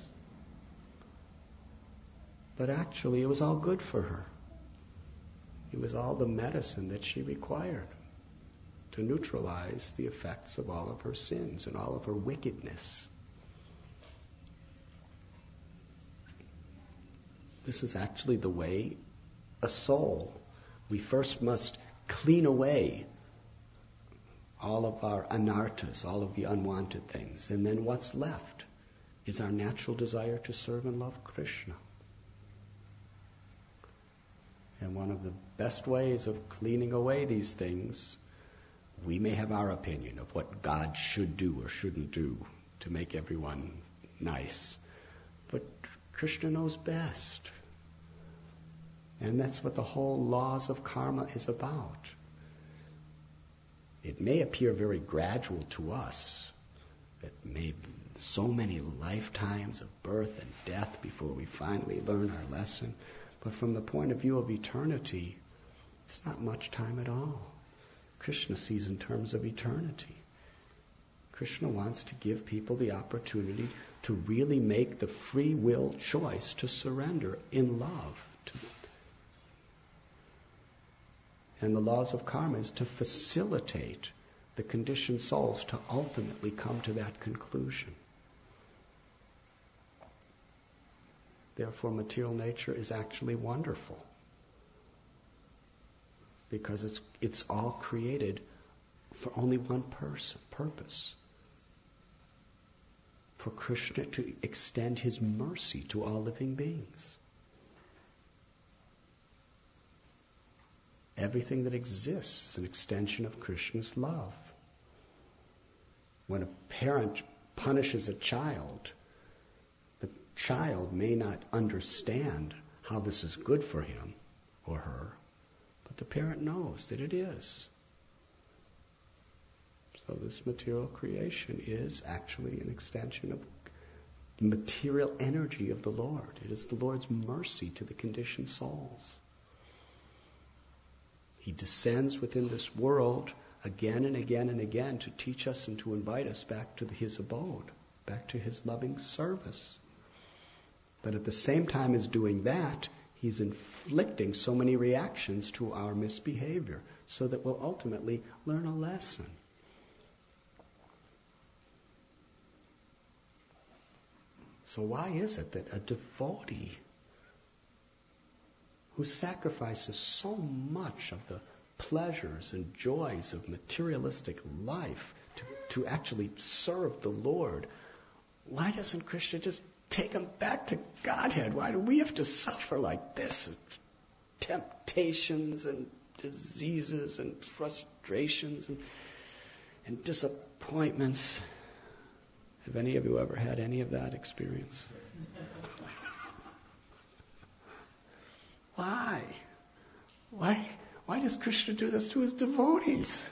But actually it was all good for her. It was all the medicine that she required to neutralize the effects of all of her sins and all of her wickedness. This is actually the way a soul, we first must clean away all of our anarthas, all of the unwanted things. And then what's left is our natural desire to serve and love Krishna. And one of the best ways of cleaning away these things, we may have our opinion of what God should do or shouldn't do to make everyone nice. But Krishna knows best. And that's what the whole laws of karma is about. It may appear very gradual to us, that may so many lifetimes of birth and death before we finally learn our lesson. But from the point of view of eternity, it's not much time at all. Krishna sees in terms of eternity. Krishna wants to give people the opportunity to really make the free will choice to surrender in love. To, and the laws of karma is to facilitate the conditioned souls to ultimately come to that conclusion. Therefore, material nature is actually wonderful, because it's it's all created for only one person, purpose. For Krishna to extend his mercy to all living beings. Everything that exists is an extension of Krishna's love. When a parent punishes a child, the child may not understand how this is good for him or her, but the parent knows that it is. So this material creation is actually an extension of the material energy of the Lord. It is the Lord's mercy to the conditioned souls. He descends within this world again and again and again to teach us and to invite us back to his abode, back to his loving service. But at the same time as doing that, he's inflicting so many reactions to our misbehavior so that we'll ultimately learn a lesson. So why is it that a devotee who sacrifices so much of the pleasures and joys of materialistic life to, to actually serve the Lord, why doesn't Krishna just take him back to Godhead? Why do we have to suffer like this? Temptations and diseases and frustrations. And and disappointments. Have any of you ever had any of that experience? Why? Why? Why does Krishna do this to his devotees?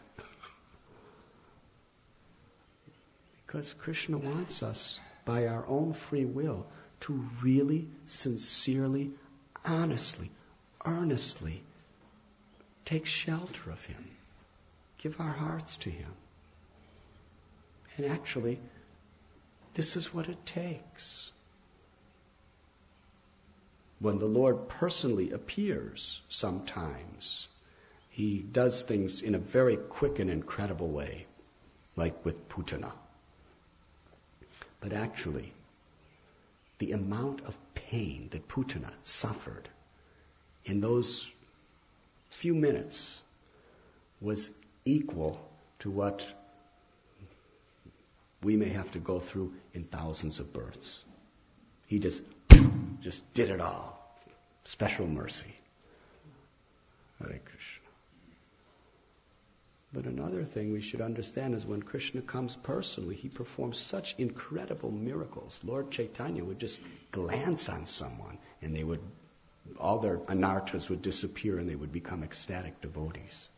Because Krishna wants us, by our own free will, to really, sincerely, honestly, earnestly take shelter of him. Give our hearts to him. And actually, this is what it takes. When the Lord personally appears sometimes, he does things in a very quick and incredible way, like with Putana. But actually, the amount of pain that Putana suffered in those few minutes was equal to what we may have to go through in thousands of births. He just, just did it all. Special mercy. Hare Krishna. But another thing we should understand is when Krishna comes personally, he performs such incredible miracles. Lord Chaitanya would just glance on someone and they would, all their anarthas would disappear and they would become ecstatic devotees.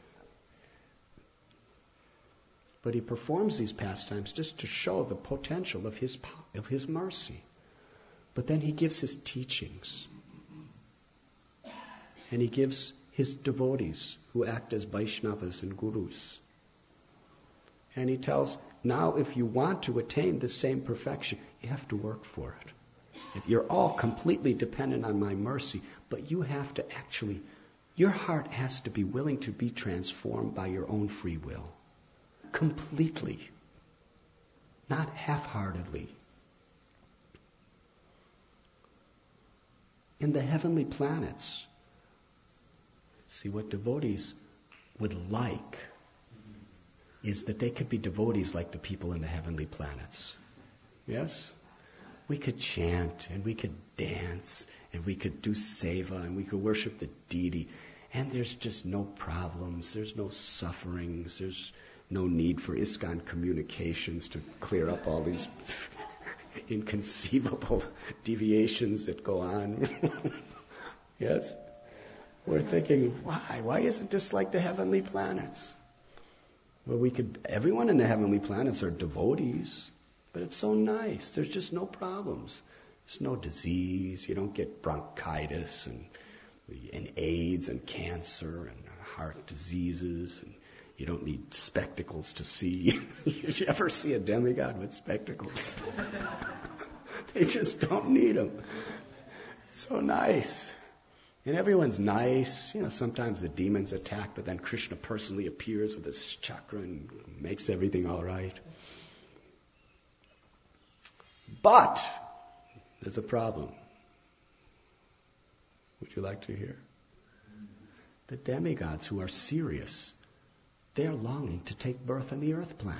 But he performs these pastimes just to show the potential of his, of his mercy. But then he gives his teachings. And he gives his devotees who act as Vaishnavas and Gurus. And he tells, now if you want to attain the same perfection, you have to work for it. You're all completely dependent on my mercy, but you have to actually, your heart has to be willing to be transformed by your own free will. Completely. Not half-heartedly. In the heavenly planets, see, what devotees would like is that they could be devotees like the people in the heavenly planets. Yes? We could chant, and we could dance, and we could do seva, and we could worship the deity, and there's just no problems, there's no sufferings, there's no need for ISKCON communications to clear up all these inconceivable deviations that go on. Yes? We're thinking, why? Why isn't this like the heavenly planets? Well, we could, everyone in the heavenly planets are devotees, but it's so nice. There's just no problems. There's no disease. You don't get bronchitis and, and AIDS and cancer and heart diseases, and you don't need spectacles to see. Did you ever see a demigod with spectacles? They just don't need them. It's so nice. And everyone's nice. You know, sometimes the demons attack, but then Krishna personally appears with his chakra and makes everything all right. But there's a problem. Would you like to hear? The demigods who are serious, they're longing to take birth on the earth planet.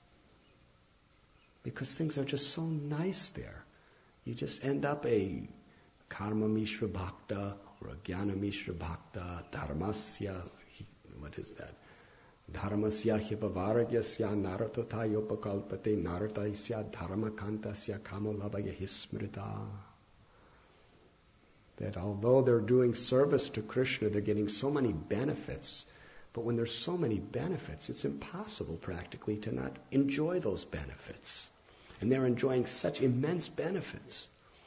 Because things are just so nice there. You just end up a Karma Mishra Bhakta or a Jnana Mishra Bhakta, Dharmasya, what is that? Dharmasya hivavaragyasya naratotayupakalpate narataisya dharmakantasya kamalabhaya hismrita. That although they're doing service to Krishna, they're getting so many benefits. But when there's so many benefits, it's impossible practically to not enjoy those benefits. And they're enjoying such immense benefits.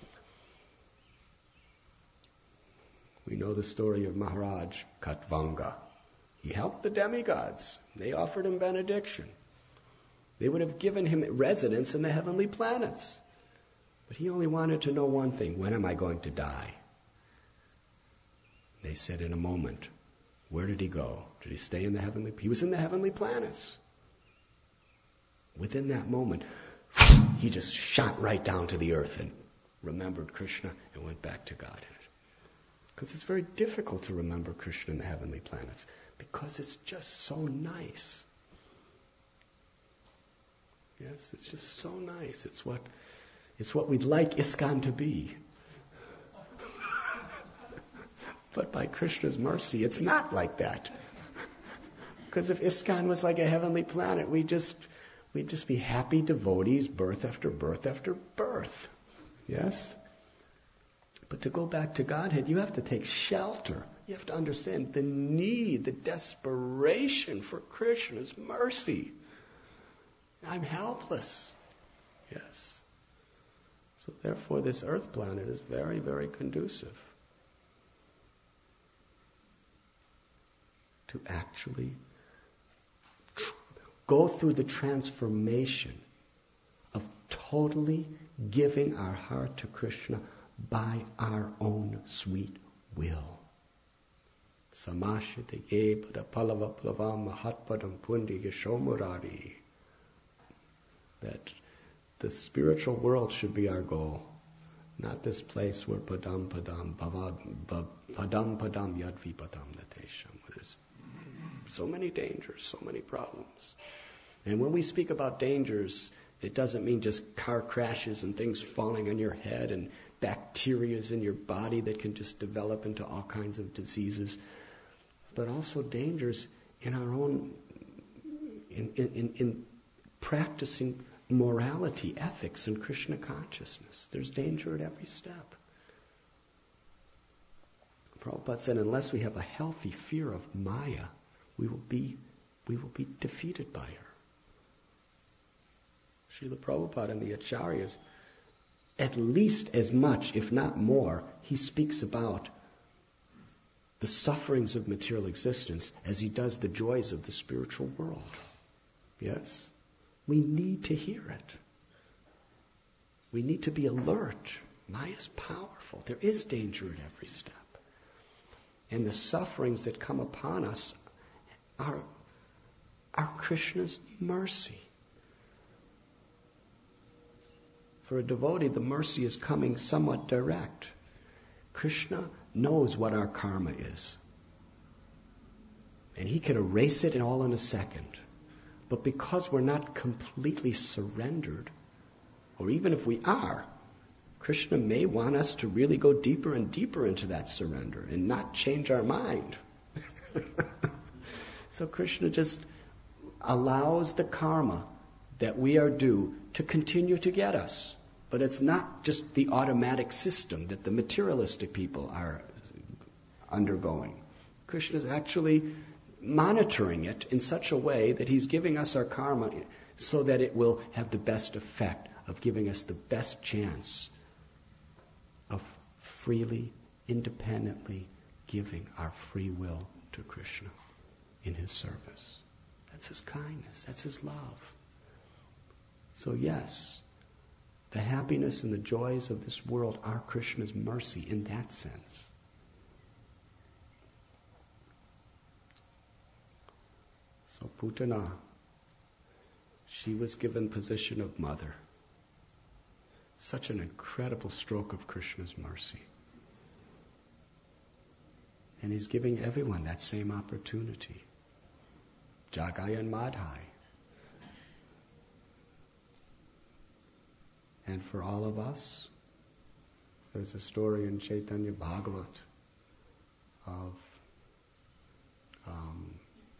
We know the story of Maharaj Katvanga. He helped the demigods. They offered him benediction. They would have given him residence in the heavenly planets. But he only wanted to know one thing: when am I going to die? They said, in a moment. Where did he go? Did he stay in the heavenly? He was in the heavenly planets. Within that moment, he just shot right down to the earth and remembered Krishna and went back to Godhead. Because it's very difficult to remember Krishna in the heavenly planets, because it's just so nice. Yes, it's just so nice. It's what, it's what we'd like ISKCON to be. But by Krishna's mercy, it's not like that. Because if ISKCON was like a heavenly planet, we just we'd just be happy devotees, birth after birth after birth. Yes? But to go back to Godhead, you have to take shelter. You have to understand the need, the desperation for Krishna's mercy. I'm helpless. Yes. So therefore this earth planet is very, very conducive to actually tr- go through the transformation of totally giving our heart to Krishna by our own sweet will. Samashita ye pada palava plavam mahatpadam pundi yashomurari. That the spiritual world should be our goal, not this place where padam padam bhavad, padam padam yadvi padam natesham. There's so many dangers, so many problems. And when we speak about dangers, it doesn't mean just car crashes and things falling on your head and bacteria in your body that can just develop into all kinds of diseases, but also dangers in our own, in, in, in practicing morality, ethics, and Krishna consciousness. There's danger at every step. Prabhupada said, unless we have a healthy fear of Maya, we will be, we will be defeated by her. Srila Prabhupada and the Acharyas, at least as much, if not more, he speaks about the sufferings of material existence as he does the joys of the spiritual world. Yes? We need to hear it. We need to be alert. Maya is powerful. There is danger at every step. And the sufferings that come upon us are, are Krishna's mercy. For a devotee, the mercy is coming somewhat direct. Krishna knows what our karma is. And he can erase it all in a second. But because we're not completely surrendered, or even if we are, Krishna may want us to really go deeper and deeper into that surrender and not change our mind. So Krishna just allows the karma that we are due to continue to get us. But it's not just the automatic system that the materialistic people are undergoing. Krishna is actually monitoring it in such a way that he's giving us our karma so that it will have the best effect of giving us the best chance of freely, independently giving our free will to Krishna in his service. That's his kindness. That's his love. So yes, the happiness and the joys of this world are Krishna's mercy in that sense. So Putana, she was given position of mother. Such an incredible stroke of Krishna's mercy. And he's giving everyone that same opportunity. Jagai and Madhai. And for all of us, there's a story in Chaitanya Bhagavat of um,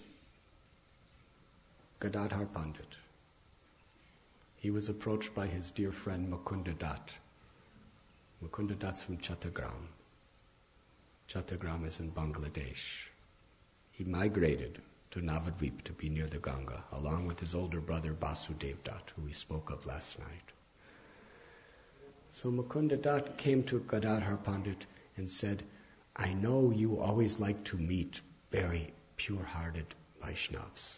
Gadadhar Pandit. He was approached by his dear friend Mukunda Dutt. Mukunda Dutt's from Chattagram. Chattagram is in Bangladesh. He migrated to Navadvip to be near the Ganga, along with his older brother Basudev Dutt, who we spoke of last night. So Mukunda Dutt came to Gadadhar Pandit and said, I know you always like to meet very pure-hearted Vaishnavas.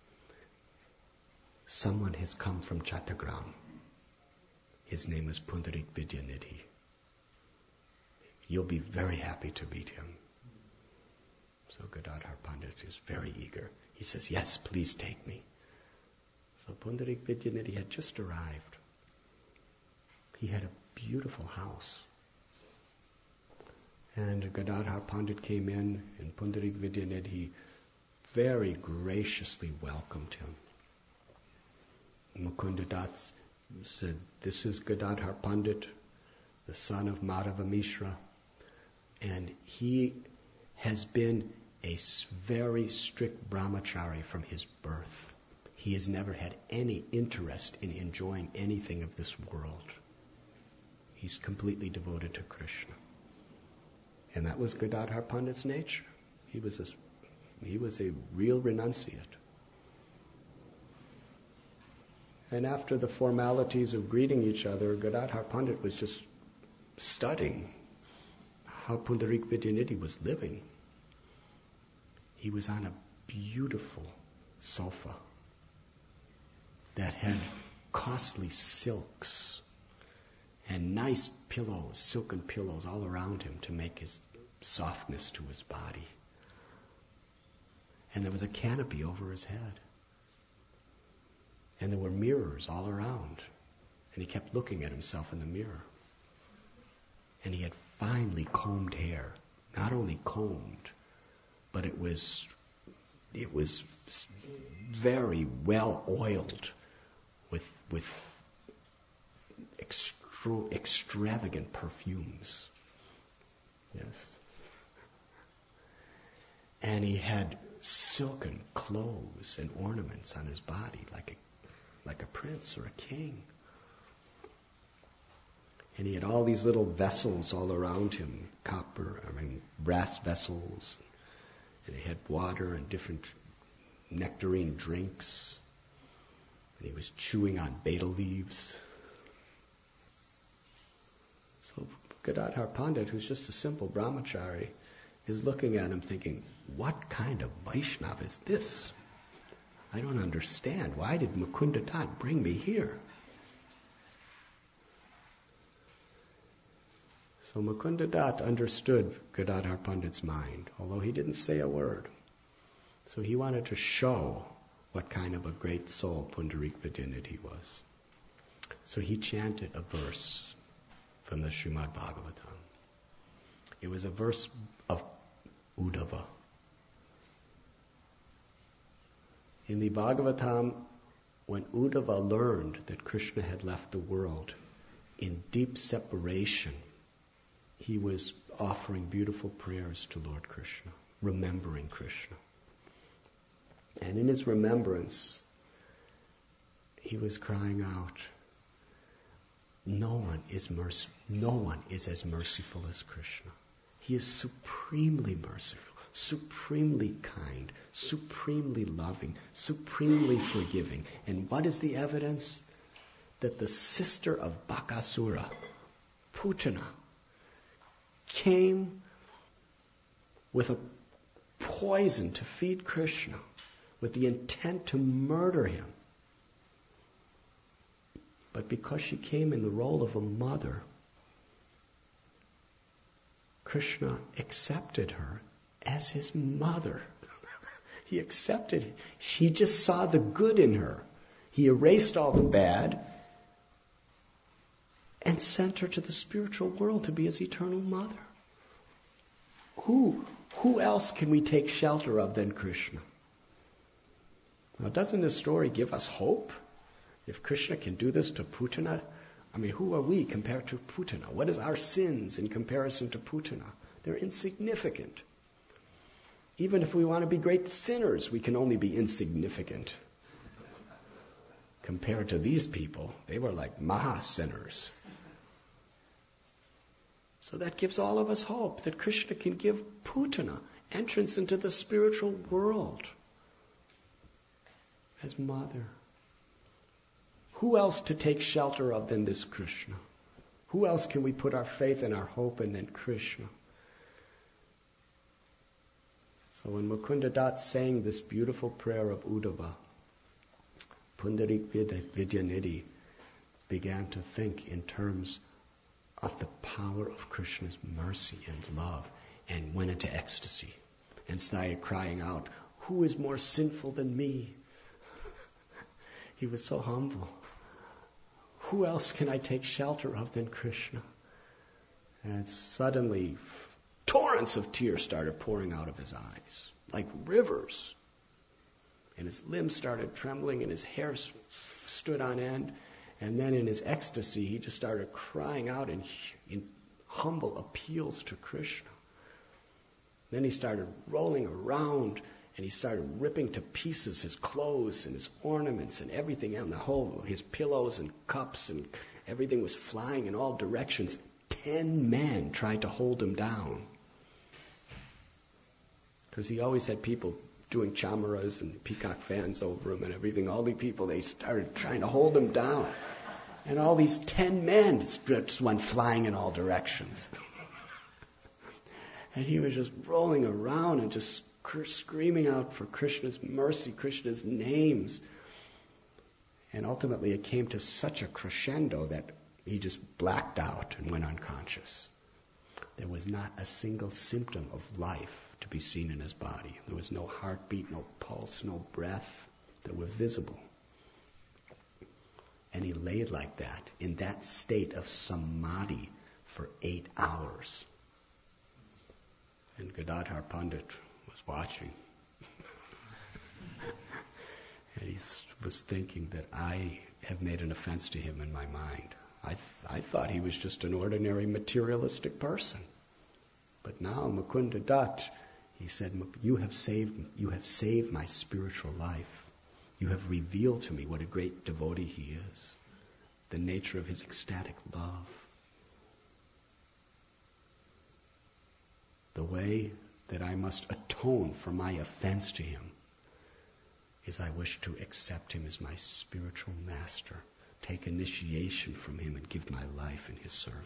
Someone has come from Chattagram. His name is Pundarik Vidyanidhi. You'll be very happy to meet him. So Gadadhar Pandit is very eager. He says, yes, please take me. So Pundarik Vidyanidhi had just arrived. He had a beautiful house. And Gadadhar Pandit came in, and Pundarik Vidyanidhi very graciously welcomed him. Mukunda Dutt said, this is Gadadhar Pandit, the son of Madhava Mishra, and he has been a very strict brahmachari from his birth. He has never had any interest in enjoying anything of this world. He's completely devoted to Krishna. And that was Gadadhar Pandit's nature. He was a, he was a real renunciate. And after the formalities of greeting each other, Gadadhar Pandit was just studying how Pundarik Vidyanidhi was living. He was on a beautiful sofa that had costly silks and nice pillows, silken pillows all around him to make his softness to his body. And there was a canopy over his head. And there were mirrors all around. And he kept looking at himself in the mirror. And he had finely combed hair. Not only combed, but it was it was very well oiled with with extra, extravagant perfumes. Yes. And he had silken clothes and ornaments on his body like a like a prince or a king. And he had all these little vessels all around him, copper, I mean, brass vessels. And they had water and different nectarine drinks. And he was chewing on betel leaves. So Gadadhar Pandit, who's just a simple brahmachari, is looking at him thinking, what kind of Vaishnava is this? I don't understand. Why did Mukunda Dat bring me here? So Mukunda Dat understood Gadadhar Pandit's mind, although he didn't say a word. So he wanted to show what kind of a great soul Pundarik Vidyanidhi was. So he chanted a verse from the Srimad Bhagavatam. It was a verse of Uddhava. In the Bhagavatam, when Uddhava learned that Krishna had left the world in deep separation, he was offering beautiful prayers to Lord Krishna, remembering Krishna. And in his remembrance, he was crying out, no one is merc- no one is as merciful as Krishna. He is supremely merciful, supremely kind, supremely loving, supremely forgiving. And what is the evidence? That the sister of Bakasura, Putana, came with a poison to feed Krishna with the intent to murder him. But because she came in the role of a mother, Krishna accepted her as his mother. He accepted it. He just saw the good in her. He erased all the bad and sent her to the spiritual world to be his eternal mother. Who, who else can we take shelter of than Krishna? Now, doesn't this story give us hope? If Krishna can do this to Putana, I mean, who are we compared to Putana? What is our sins in comparison to Putana? They're insignificant. Even if we want to be great sinners, we can only be insignificant. Compared to these people, they were like maha sinners. So that gives all of us hope that Krishna can give Putana entrance into the spiritual world as mother. Who else to take shelter of than this Krishna? Who else can we put our faith and our hope in than Krishna? So when Mukunda Dat sang this beautiful prayer of Uddhava, Pundarik Vidyanidhi began to think in terms of the power of Krishna's mercy and love, and went into ecstasy and started crying out, who is more sinful than me? He was so humble. Who else can I take shelter of than Krishna? And suddenly, torrents of tears started pouring out of his eyes, like rivers. And his limbs started trembling, and his hair stood on end. And then in his ecstasy, he just started crying out in, in humble appeals to Krishna. Then he started rolling around, and he started ripping to pieces his clothes and his ornaments and everything, and the whole, his pillows and cups, and everything was flying in all directions. Ten men tried to hold him down. Because he always had people doing chamaras and peacock fans over him and everything. All the people, they started trying to hold him down. And all these ten men just went flying in all directions. And he was just rolling around and just screaming out for Krishna's mercy, Krishna's names. And ultimately it came to such a crescendo that he just blacked out and went unconscious. There was not a single symptom of life to be seen in his body. There was no heartbeat, no pulse, no breath that were visible. And he lay like that, in that state of samadhi, for eight hours. And Gadadhar Pandit was watching. And he was thinking that I have made an offense to him in my mind. I, th- I thought he was just an ordinary materialistic person. But now, Mukunda Dutt, he said, you have saved you have saved my spiritual life. You have revealed to me what a great devotee he is, the nature of his ecstatic love. The way that I must atone for my offense to him is I wish to accept him as my spiritual master, take initiation from him and give my life in his service.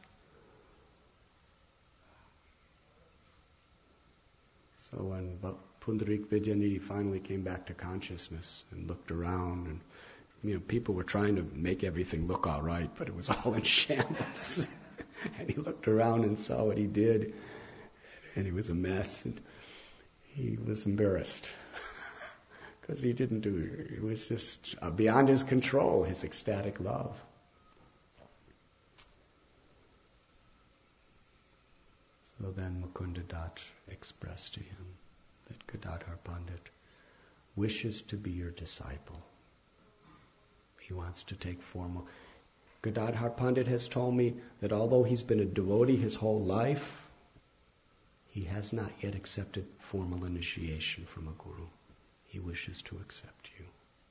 So when Pundarik Vidyanidhi finally came back to consciousness and looked around, and you know, people were trying to make everything look all right, but it was all in shambles. And he looked around and saw what he did, and he was a mess, and he was embarrassed. Because he didn't do it. It was just beyond his control, his ecstatic love. So then Mukunda Dutt expressed to him that Gadadhar Pandit wishes to be your disciple. He wants to take formal. Gadadhar Pandit has told me that although he's been a devotee his whole life, he has not yet accepted formal initiation from a guru. He wishes to accept you.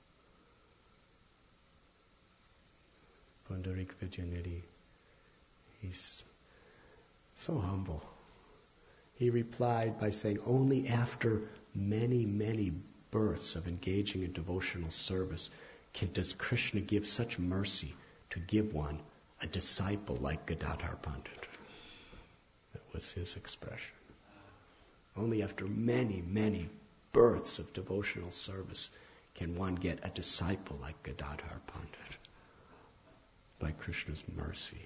Pundarik Vidyanidhi, he's so humble. He replied by saying, only after many, many births of engaging in devotional service can, does Krishna give such mercy to give one a disciple like Gadadhar Pandit. That was his expression. Only after many, many births of devotional service can one get a disciple like Gadadhar Pandit by Krishna's mercy.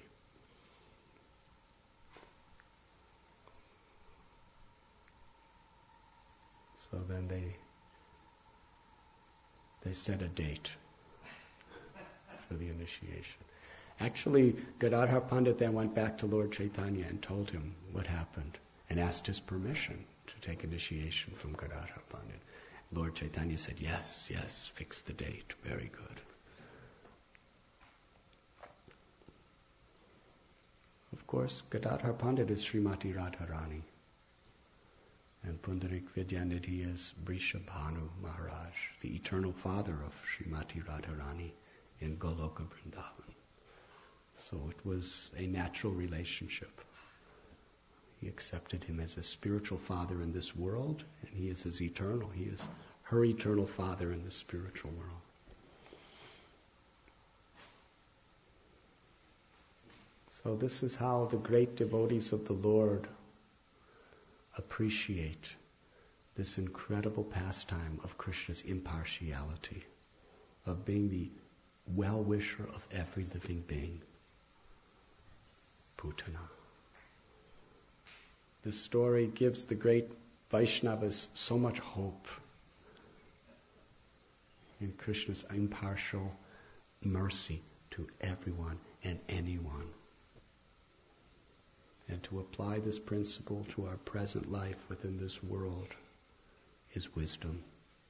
So then they they set a date for the initiation. Actually, Gadadhar Pandit then went back to Lord Chaitanya and told him what happened and asked his permission to take initiation from Gadadhar Pandit. Lord Chaitanya said, yes, yes, fix the date. Very good. Of course, Gadadhar Pandit is Srimati Radharani. And Pundarik Vidyanidhi is Vrishabhanu Maharaj, the eternal father of Srimati Radharani in Goloka Vrindavan. So it was a natural relationship. He accepted him as a spiritual father in this world, and he is his eternal. He is her eternal father in the spiritual world. So this is how the great devotees of the Lord appreciate this incredible pastime of Krishna's impartiality, of being the well-wisher of every living being. Putana. This story gives the great Vaishnavas so much hope in Krishna's impartial mercy to everyone and anyone. And to apply this principle to our present life within this world is wisdom.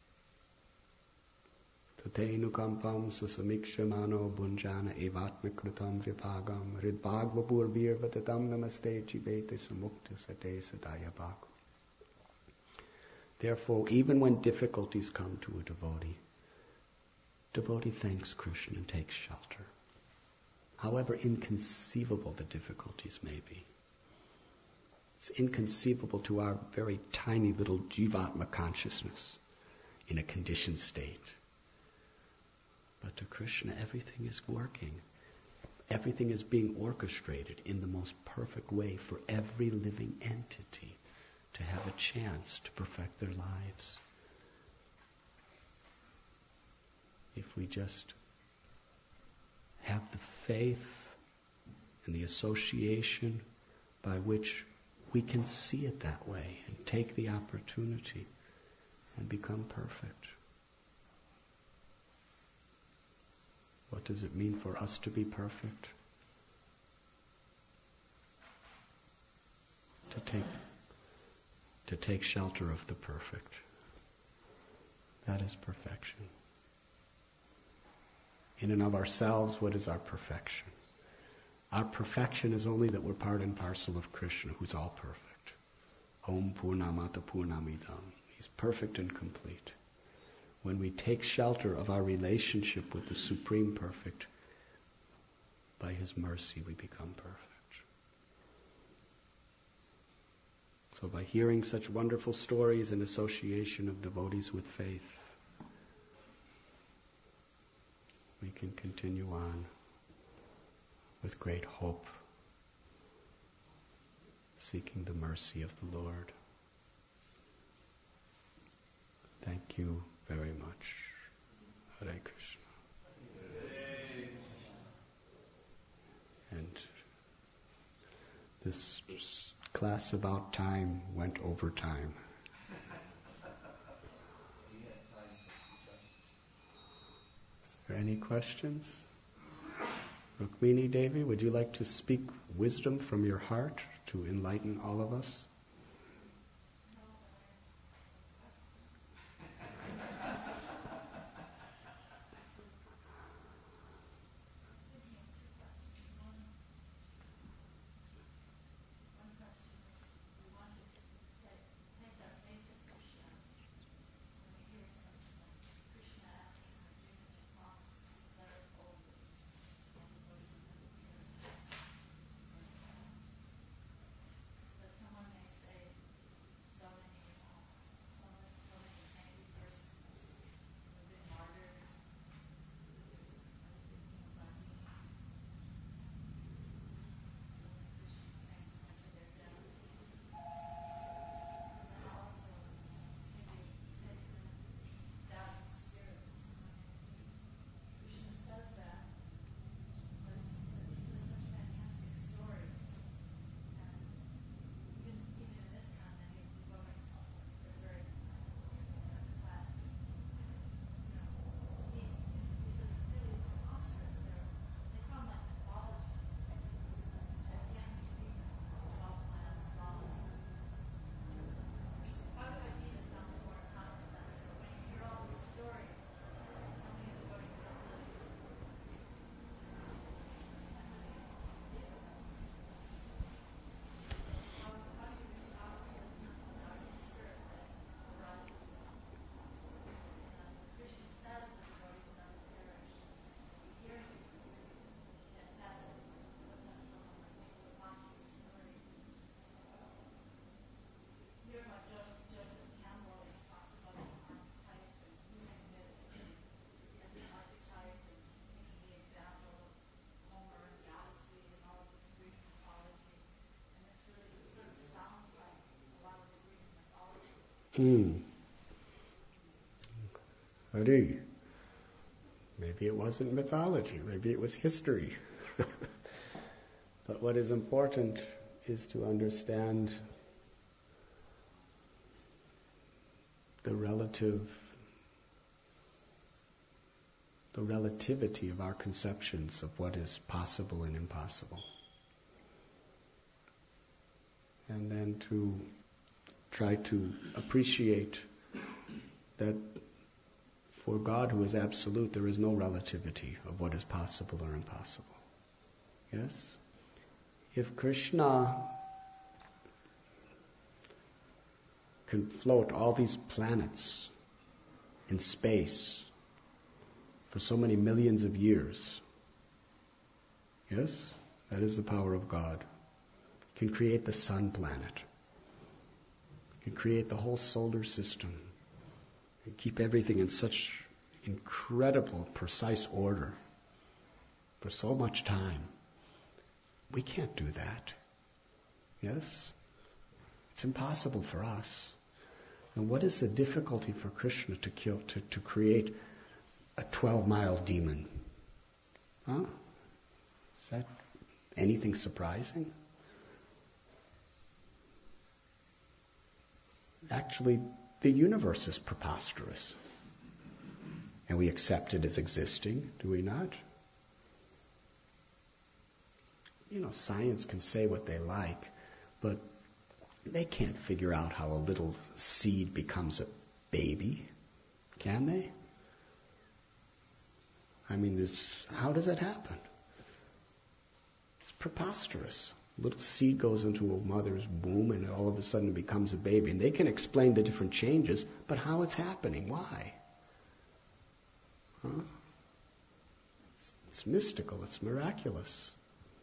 Tatenukampam susamikshamano bunjana evatmikrutam vipagam ridbhagvapurvirvatatam namaste jivete samukta sate sadaya bhaku. Therefore, even when difficulties come to a devotee, devotee thanks Krishna and takes shelter, however inconceivable the difficulties may be. It's inconceivable to our very tiny little jivatma consciousness in a conditioned state. But to Krishna, everything is working. Everything is being orchestrated in the most perfect way for every living entity to have a chance to perfect their lives. If we just have the faith and the association by which we can see it that way and take the opportunity and become perfect. What does it mean for us to be perfect? To take, to take shelter of the perfect. That is perfection. In and of ourselves, what is our perfection? Our perfection is only that we're part and parcel of Krishna, who's all perfect. Om Purnamata Purnamidam. He's perfect and complete. When we take shelter of our relationship with the Supreme Perfect, by His mercy we become perfect. So by hearing such wonderful stories and association of devotees with faith, we can continue on with great hope, seeking the mercy of the Lord. Thank you very much. Hare Krishna. And this class about time went over time. Is there any questions? Rukmini Devi, would you like to speak wisdom from your heart to enlighten all of us? Hmm. Hari. Maybe it wasn't mythology, maybe it was history. But what is important is to understand the relative, the relativity of our conceptions of what is possible and impossible. And then to try to appreciate that for God, who is absolute, there is no relativity of what is possible or impossible. Yes? If Krishna can float all these planets in space for so many millions of years. Yes, that is the power of God. He can create the sun planet. He can create the whole solar system and keep everything in such incredible, precise order for so much time. We can't do that. Yes? It's impossible for us. And what is the difficulty for Krishna to kill, to, to create a twelve-mile demon? Huh? Is that anything surprising? Actually, the universe is preposterous. And we accept it as existing, do we not? You know, science can say what they like, but they can't figure out how a little seed becomes a baby, can they? I mean, it's, how does it happen? It's preposterous. A little seed goes into a mother's womb and all of a sudden it becomes a baby. And they can explain the different changes, but how it's happening, why? Huh? It's, it's mystical, it's miraculous.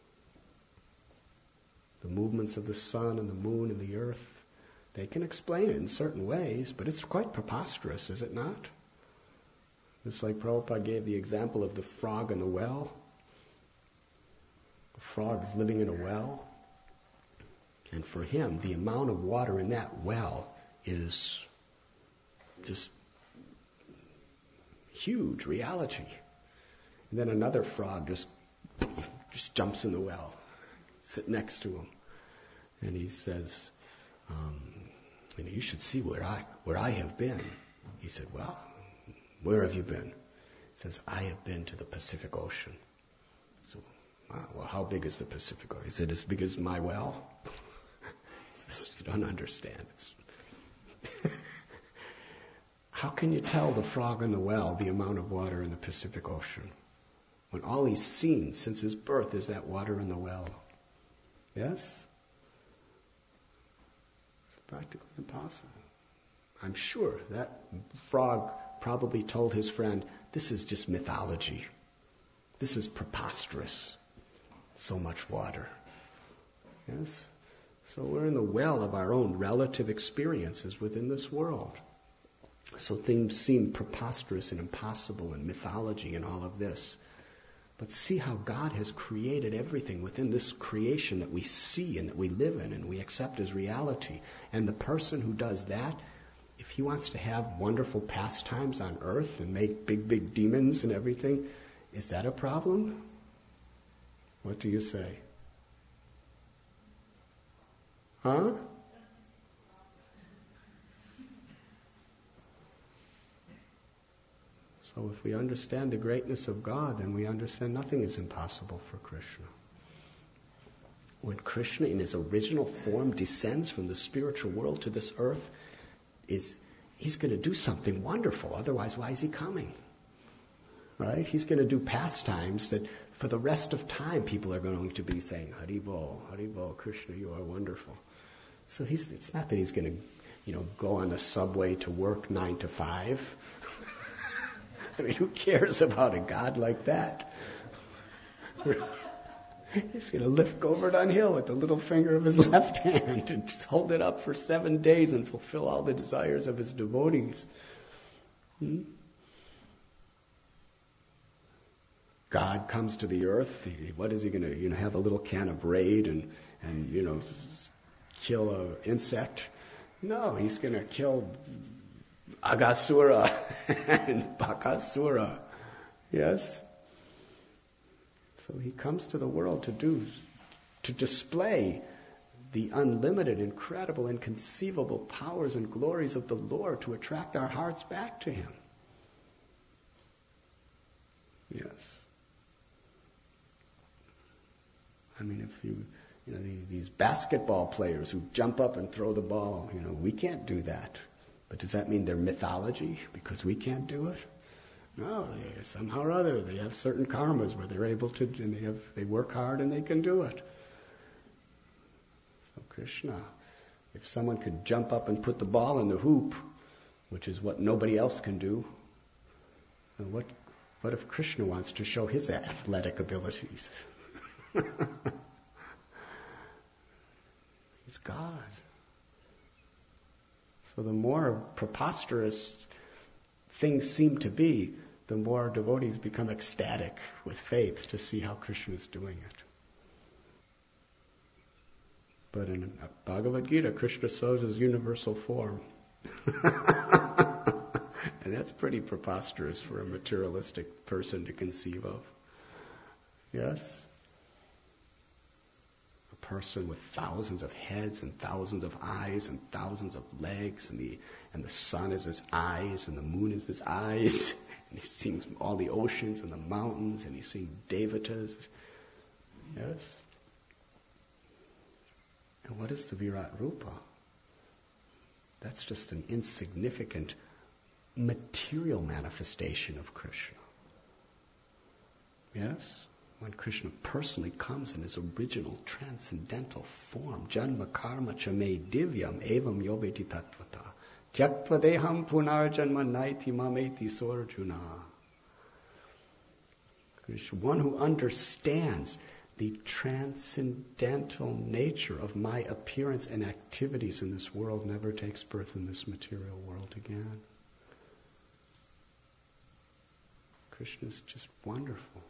The movements of the sun and the moon and the earth, they can explain it in certain ways, but it's quite preposterous, is it not? Just like Prabhupada gave the example of the frog in the well. The frog is living in a well, and for him, the amount of water in that well is just huge reality. And then another frog just just jumps in the well, sit next to him, and he says, um, you know, you should see where I where I have been. He said, well, where have you been? He says, I have been to the Pacific Ocean. So, uh, well, how big is the Pacific Ocean? Is it as big as my well? He says, you don't understand. It's how can you tell the frog in the well the amount of water in the Pacific Ocean when all he's seen since his birth is that water in the well? Yes? It's practically impossible. I'm sure that frog probably told his friend, this is just mythology. This is preposterous. So much water. Yes? So we're in the well of our own relative experiences within this world. So things seem preposterous and impossible and mythology and all of this. But see how God has created everything within this creation that we see and that we live in and we accept as reality. And the person who does that, if he wants to have wonderful pastimes on earth and make big, big demons and everything, is that a problem? What do you say? Huh? So if we understand the greatness of God, then we understand nothing is impossible for Krishna. When Krishna in his original form descends from the spiritual world to this earth, is he's going to do something wonderful. Otherwise, why is he coming? Right? He's going to do pastimes that for the rest of time people are going to be saying, Hari Bol, Hari Bol, Krishna, you are wonderful. So he's, it's not that he's going to, you know, go on the subway to work nine to five. I mean, who cares about a God like that? He's going to lift Govardhan Hill with the little finger of his left hand and just hold it up for seven days and fulfill all the desires of his devotees. Hmm? God comes to the earth. He, what is he going to, you know, have a little can of Raid and, and you know, kill an insect? No, he's going to kill Agasura and Bakasura. Yes? So he comes to the world to do, to display the unlimited, incredible, inconceivable powers and glories of the Lord to attract our hearts back to him. Yes. I mean, if you, you know, these basketball players who jump up and throw the ball, you know, we can't do that. But does that mean they're mythology because we can't do it? No, they, somehow or other they have certain karmas where they're able to, and they have, they work hard and they can do it. So Krishna If someone could jump up and put the ball in the hoop, which is what nobody else can do, then what, what if Krishna wants to show his athletic abilities? He's God. So the more preposterous things seem to be, the more devotees become ecstatic with faith to see how Krishna is doing it. But in Bhagavad Gita, Krishna shows his universal form. And that's pretty preposterous for a materialistic person to conceive of. Yes? A person with thousands of heads and thousands of eyes and thousands of legs, and the and the sun is his eyes and the moon is his eyes. And he's seeing all the oceans and the mountains, and he's seeing devatas. Yes? And what is the Virat Rupa? That's just an insignificant material manifestation of Krishna. Yes? When Krishna personally comes in his original transcendental form, Janma karma cha me divyam evam yoveti tattvata tyaktva deham punarjanma naiti mameti sorjuna. Krishna, one who understands the transcendental nature of my appearance and activities in this world, never takes birth in this material world again. Krishna is just wonderful.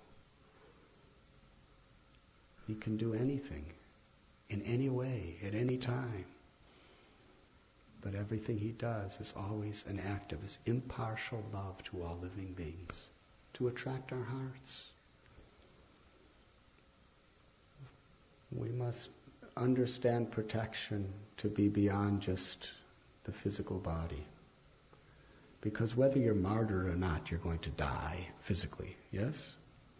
He can do anything, in any way, at any time. But everything he does is always an act of his impartial love to all living beings, to attract our hearts. We must understand protection to be beyond just the physical body. Because whether you're martyred or not, you're going to die physically, yes?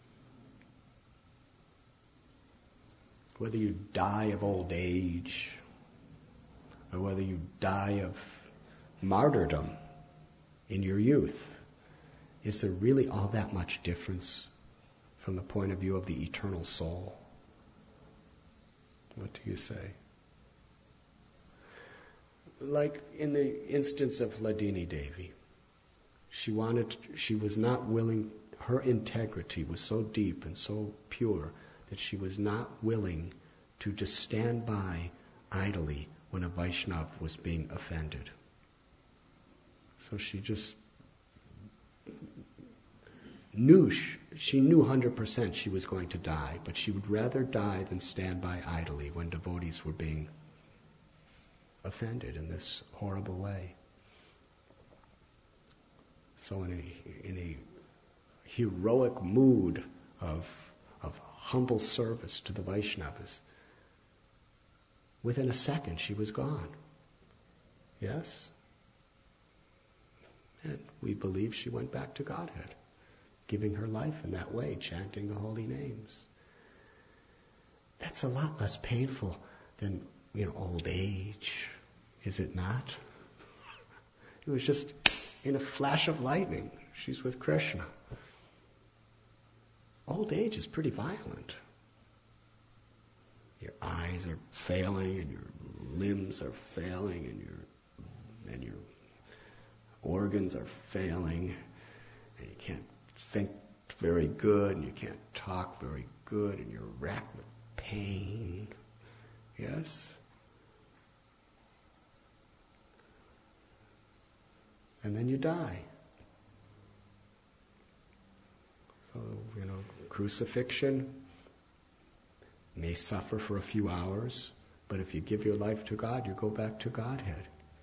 Whether you die of old age, or whether you die of martyrdom in your youth, is there really all that much difference from the point of view of the eternal soul? What do you say? Like in the instance of Ladini Devi, she wanted, she was not willing, her integrity was so deep and so pure that she was not willing to just stand by idly when a Vaishnava was being offended. So she just knew, she, she knew one hundred percent she was going to die, but she would rather die than stand by idly when devotees were being offended in this horrible way. So in a, in a heroic mood of, of humble service to the Vaishnavas, within a second she was gone. Yes? And we believe she went back to Godhead, giving her life in that way, chanting the holy names. That's a lot less painful than, you know, old age, is it not? It was just in a flash of lightning, she's with Krishna. Old age is pretty violent. Your eyes are failing, and your limbs are failing, and your and your organs are failing, and you can't think very good, and you can't talk very good, and you're racked with pain. Yes? And then you die. So, you know, crucifixion may suffer for a few hours, but if you give your life to God, you go back to Godhead.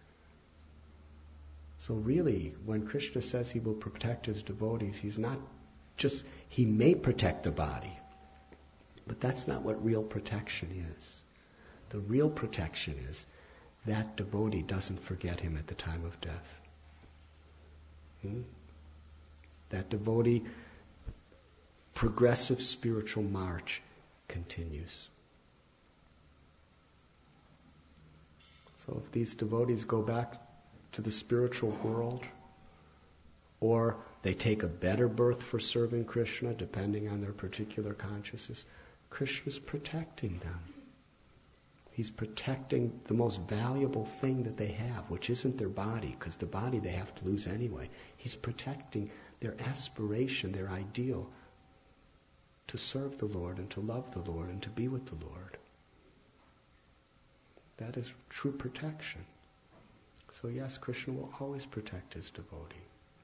So really, when Krishna says he will protect his devotees, he's not just, he may protect the body, but that's not what real protection is. The real protection is that devotee doesn't forget him at the time of death. Hmm? That devotee, progressive spiritual march continues. So if these devotees go back to the spiritual world, or they take a better birth for serving Krishna, depending on their particular consciousness, Krishna's protecting them. He's protecting the most valuable thing that they have, which isn't their body, because the body they have to lose anyway. He's protecting their aspiration, their ideal, to serve the Lord and to love the Lord and to be with the Lord. That is true protection. So yes, Krishna will always protect his devotee.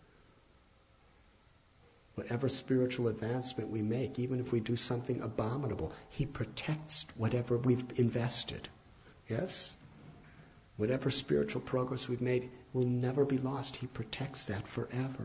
Whatever spiritual advancement we make, even if we do something abominable, he protects whatever we've invested. Yes? Whatever spiritual progress we've made will never be lost. He protects that forever.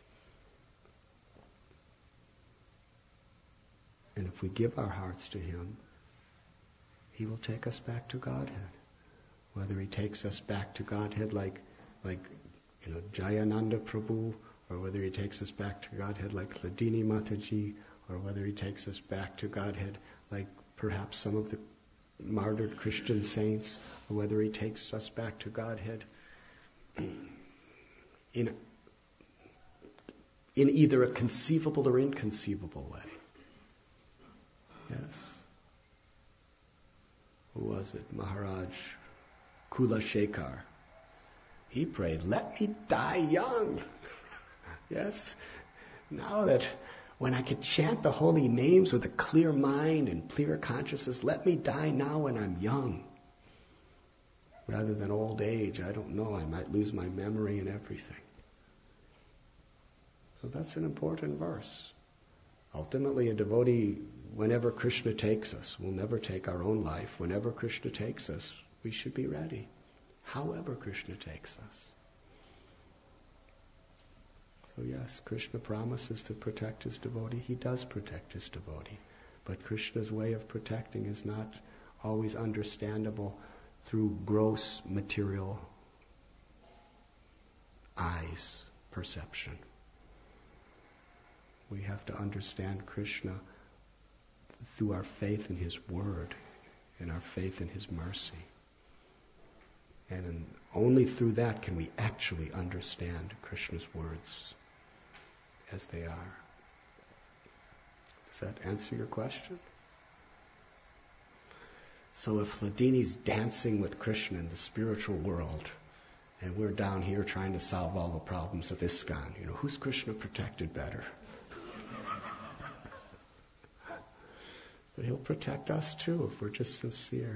And if we give our hearts to him, he will take us back to Godhead. Whether he takes us back to Godhead like, like you know, Jayananda Prabhu, or whether he takes us back to Godhead like Hladini Mataji, or whether he takes us back to Godhead like perhaps some of the martyred Christian saints, or whether he takes us back to Godhead in, in either a conceivable or inconceivable way. Yes. Who was it? Maharaj Kula Shekhar. He prayed, let me die young. Yes? Now that when I could chant the holy names with a clear mind and clear consciousness, let me die now when I'm young. Rather than old age, I don't know, I might lose my memory and everything. So that's an important verse. Ultimately, a devotee, whenever Krishna takes us, will never take our own life. Whenever Krishna takes us, we should be ready. However Krishna takes us. So yes, Krishna promises to protect his devotee. He does protect his devotee. But Krishna's way of protecting is not always understandable through gross material eyes perception. We have to understand Krishna through our faith in his word and our faith in his mercy. And in, only through that can we actually understand Krishna's words as they are. Does that answer your question? So if Hladini's dancing with Krishna in the spiritual world, and we're down here trying to solve all the problems of ISKCON, you know, who's Krishna protected better? But he'll protect us too if we're just sincere.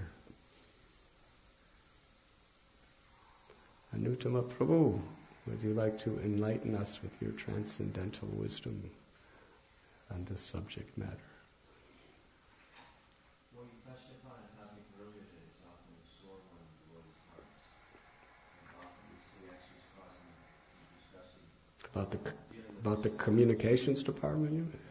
Anutama Prabhu, would you like to enlighten us with your transcendental wisdom on this subject matter? Well, you touched upon a topic earlier that is often a sore one in devotees' hearts. And often we see actually it's causing, we're discussing... About the, about the communications department, you mean?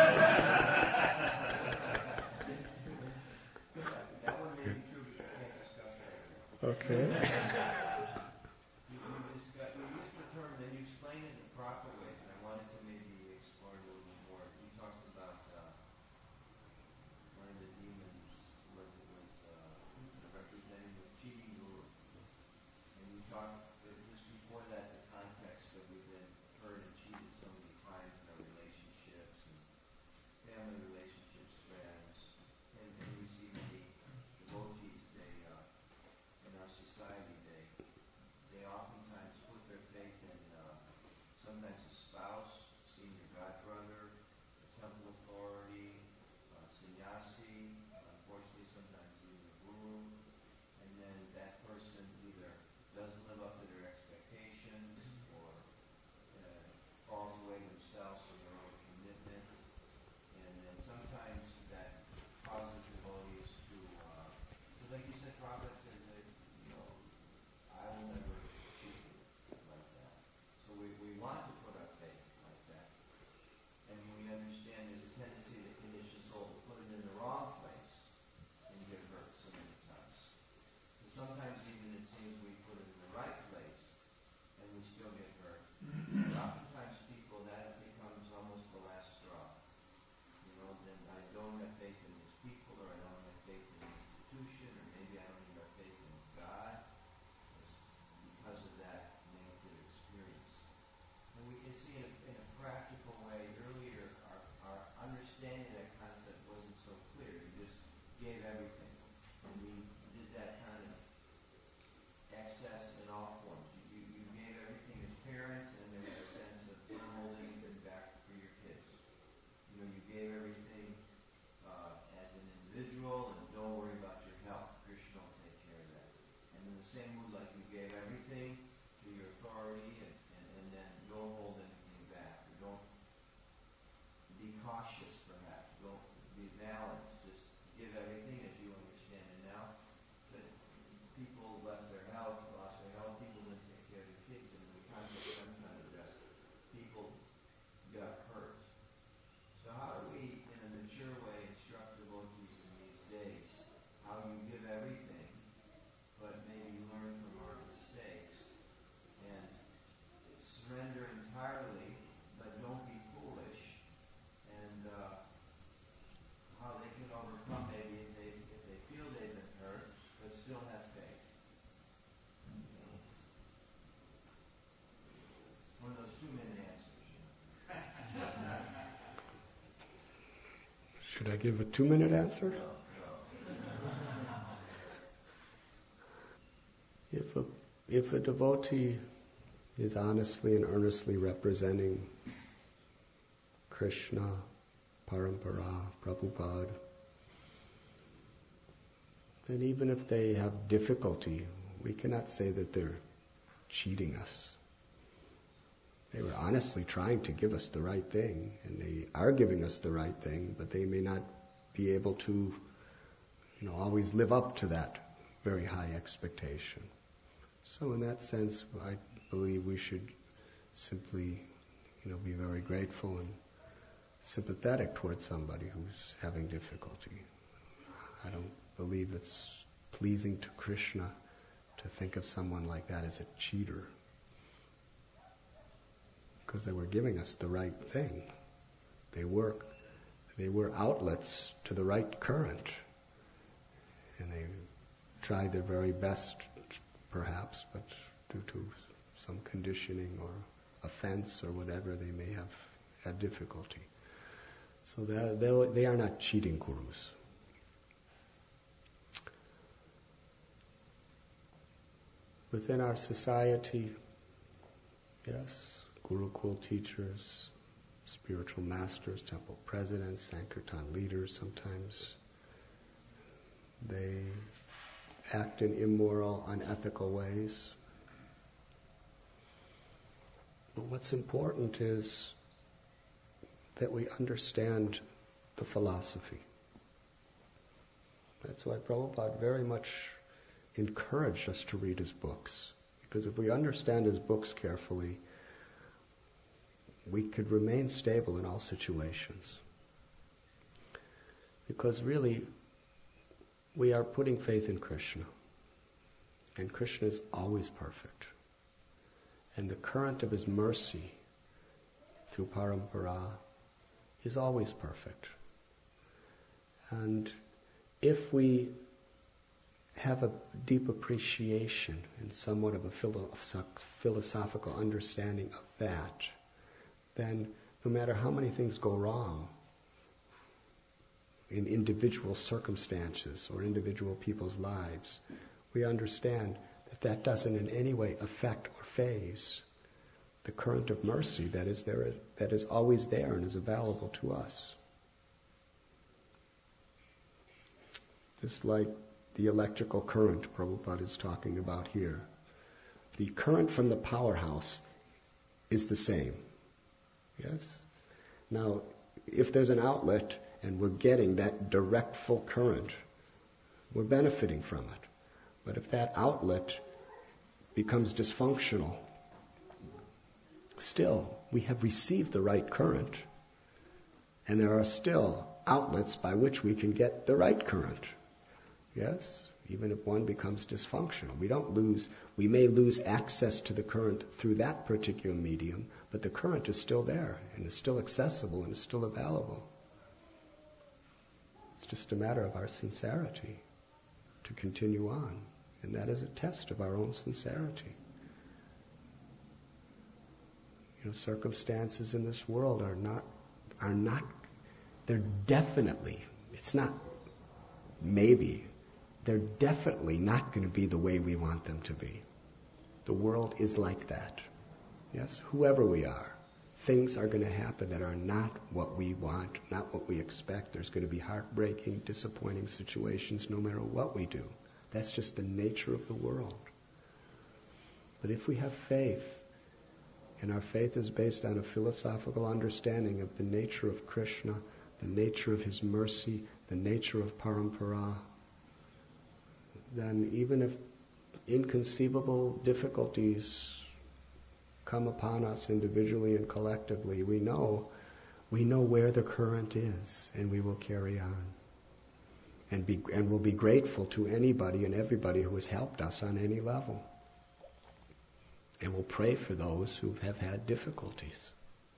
That one may be true, but you can't discuss that here. Okay. You, you, discuss, you use the term, then you explain it in the proper way, and I wanted to maybe explore it a little bit more. You talked about uh, one of the demons was was uh, representing the cheating guru, and you talked uh, just before that the context of we've been hurt and cheated so many times in our relationships and family relationships, friends, and, and we see many devotees. They uh, in our society they they oftentimes put their faith in uh, sometimes a spouse, senior godbrother, a temple authority, a sannyasi, unfortunately sometimes even a guru, and then that person either doesn't live up to their expectations or uh, falls away themselves from their own commitment, and then sometimes that causes devotees to, uh, so like you said, Prabhupada said that, you know, I will never cheat you like that. So we, we want to put our faith like that. And we understand there's a tendency in the conditioned soul to put it in the wrong place and get hurt so many times. And sometimes even it seems we put it in the right place and we still get hurt. But oftentimes people, that becomes almost the last straw. You know, then I don't have faith in these people, or I don't have faith in the institution, or maybe I don't even have faith in God because of that negative experience. And we be balanced, just give everything as you understand it now. But people left their health, lost their health, people didn't take care of their kids, and the context I'm trying to address, people got hurt. So how do we, in a mature way, instruct devotees in these days how you give everything, but maybe learn from our mistakes and surrender entirely, but don't be foolish, and uh, how they can overcome maybe if they if they feel they've been hurt, but still have faith. One of those two-minute answers. Should I give a two-minute answer? If a, if a devotee is honestly and earnestly representing Krishna, Parampara, Prabhupada, then even if they have difficulty, we cannot say that they're cheating us. They were honestly trying to give us the right thing, and they are giving us the right thing, but they may not be able to, you know, always live up to that very high expectation. So in that sense, I believe we should simply, you know, be very grateful and sympathetic towards somebody who's having difficulty. I don't believe it's pleasing to Krishna to think of someone like that as a cheater, because they were giving us the right thing. They were, they were outlets to the right current, and they tried their very best, perhaps, but due to some conditioning or offense or whatever, they may have had difficulty. So they, they are not cheating gurus. Within our society, yes, Gurukul teachers, spiritual masters, temple presidents, Sankirtan leaders, sometimes they act in immoral, unethical ways. But what's important is that we understand the philosophy. That's why Prabhupada very much encouraged us to read his books. Because if we understand his books carefully, we could remain stable in all situations. Because really, we are putting faith in Krishna. And Krishna is always perfect. And the current of his mercy through Parampara is always perfect. And if we have a deep appreciation and somewhat of a philo- philosophical understanding of that, then no matter how many things go wrong in individual circumstances or individual people's lives, we understand that that doesn't in any way affect or phase the current of mercy that is there, that is always there and is available to us. Just like the electrical current Prabhupada is talking about here. The current from the powerhouse is the same. Yes? Now, if there's an outlet and we're getting that direct full current, we're benefiting from it. But if that outlet becomes dysfunctional, still, we have received the right current, and there are still outlets by which we can get the right current. Yes? Even if one becomes dysfunctional. We don't lose, we may lose access to the current through that particular medium, but the current is still there, and is still accessible, and is still available. It's just a matter of our sincerity to continue on. And that is a test of our own sincerity. You know, circumstances in this world are not, are not, they're definitely, it's not maybe, they're definitely not going to be the way we want them to be. The world is like that. Yes, whoever we are, things are going to happen that are not what we want, not what we expect. There's going to be heartbreaking, disappointing situations no matter what we do. That's just the nature of the world. But if we have faith, and our faith is based on a philosophical understanding of the nature of Krishna, the nature of His mercy, the nature of Parampara, then even if inconceivable difficulties come upon us individually and collectively, we know, we know where the current is, and we will carry on. And be, and we'll be grateful to anybody and everybody who has helped us on any level. And we'll pray for those who have had difficulties.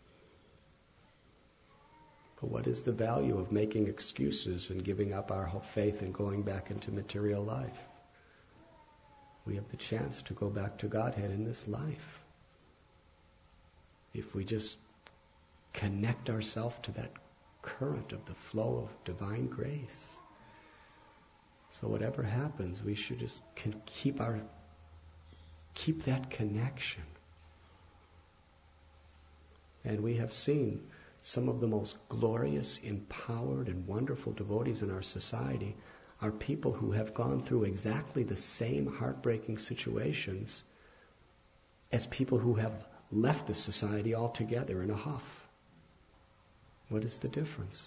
But what is the value of making excuses and giving up our whole faith and going back into material life? We have the chance to go back to Godhead in this life. If we just connect ourselves to that current of the flow of divine grace. So whatever happens, we should just can keep our keep that connection. And we have seen some of the most glorious, empowered, and wonderful devotees in our society are people who have gone through exactly the same heartbreaking situations as people who have left the society altogether in a huff. What is the difference?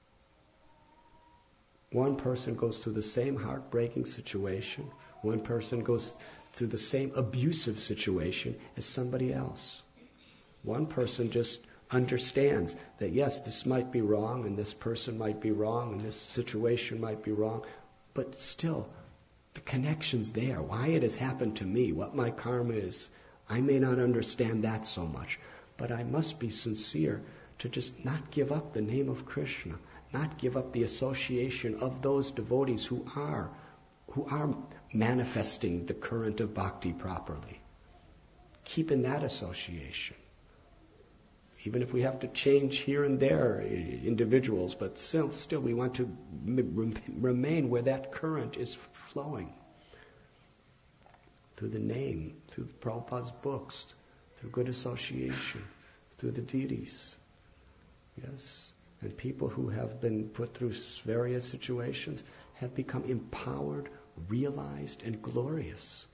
One person goes through the same heartbreaking situation. One person goes through the same abusive situation as somebody else. One person just understands that yes, this might be wrong, and this person might be wrong, and this situation might be wrong, but still, the connection's there. Why it has happened to me, what my karma is, I may not understand that so much, but I must be sincere to just not give up the name of Krishna, not give up the association of those devotees who are, who are manifesting the current of bhakti properly. Keep in that association. Even if we have to change here and there individuals, but still, still we want to m- remain where that current is flowing. Through the name, through Prabhupada's books, through good association, through the deities. Yes? And people who have been put through various situations have become empowered, realized, and glorious.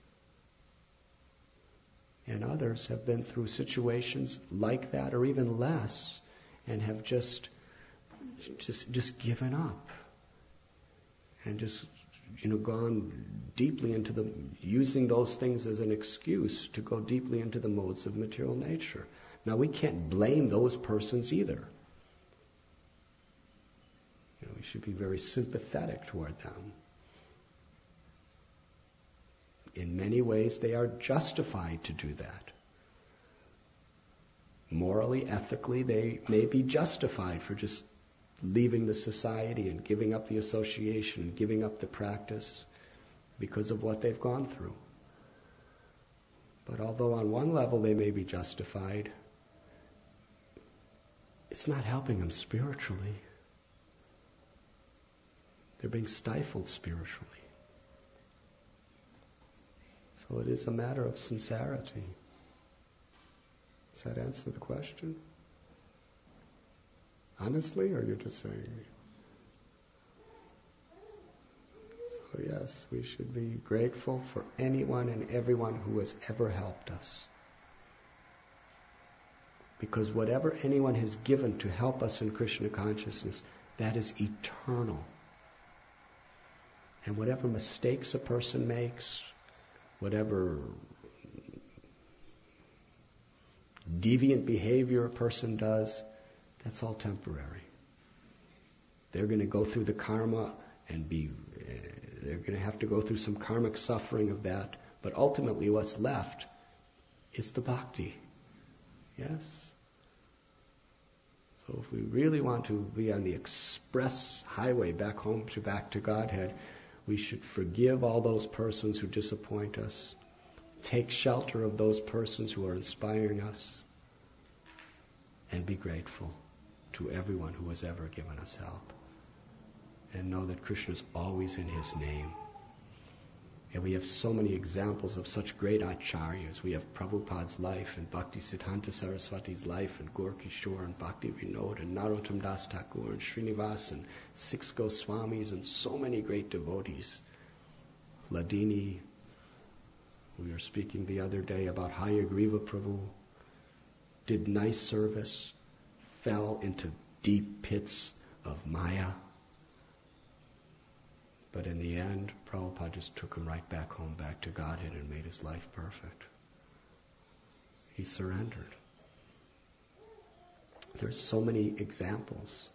And others have been through situations like that or even less and have just just just given up and just you know gone deeply into the using those things as an excuse to go deeply into the modes of material nature. Now we can't blame those persons either. You know, we should be very sympathetic toward them. In many ways, they are justified to do that. Morally, ethically, they may be justified for just leaving the society and giving up the association and giving up the practice because of what they've gone through. But although on one level they may be justified, it's not helping them spiritually. They're being stifled spiritually. So it is a matter of sincerity. Does that answer the question? Honestly, or you're just saying? So yes, we should be grateful for anyone and everyone who has ever helped us. Because whatever anyone has given to help us in Krishna consciousness, that is eternal. And whatever mistakes a person makes, whatever deviant behavior a person does, that's all temporary. They're going to go through the karma and be, uh, they're going to have to go through some karmic suffering of that, but ultimately what's left is the bhakti. Yes? So if we really want to be on the express highway back home to back to Godhead, we should forgive all those persons who disappoint us, take shelter of those persons who are inspiring us, and be grateful to everyone who has ever given us help. And know that Krishna is always in His name. And we have so many examples of such great acharyas. We have Prabhupada's life, and Bhakti Siddhanta Saraswati's life, and Gaur Kishore, and Bhakti Vinod, and Narottam Das Thakur, and Srinivas, and six Goswamis, and so many great devotees. Ladini, we were speaking the other day about Hayagriva Prabhu, did nice service, fell into deep pits of Maya. But in the end, Prabhupada just took him right back home, back to Godhead, and made his life perfect. He surrendered. There's so many examples.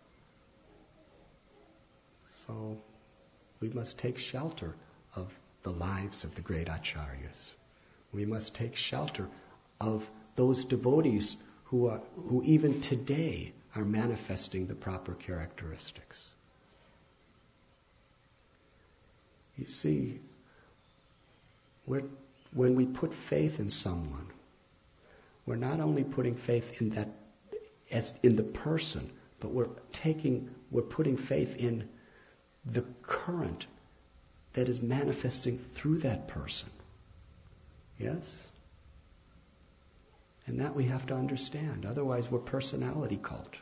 So we must take shelter of the lives of the great acharyas. We must take shelter of those devotees who are, who even today are manifesting the proper characteristics. You see, we're, when we put faith in someone, we're not only putting faith in that, as in the person, but we're taking, we're putting faith in the current that is manifesting through that person. Yes? And that we have to understand. Otherwise, we're personality cult.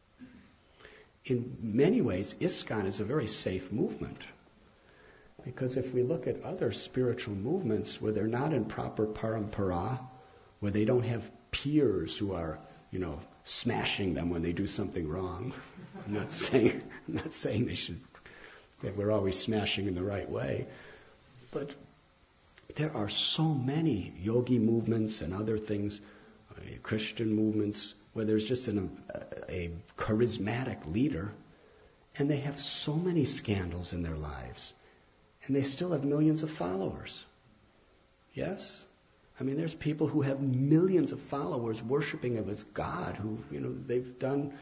In many ways, ISKCON is a very safe movement. Because if we look at other spiritual movements where they're not in proper parampara, where they don't have peers who are, you know, smashing them when they do something wrong. I'm not saying, I'm not saying they should, that we're always smashing in the right way. But there are so many yogi movements and other things, uh, Christian movements, where there's just an, a, a charismatic leader, and they have so many scandals in their lives. And they still have millions of followers. Yes? I mean, there's people who have millions of followers worshiping him as God, who, you know, they've done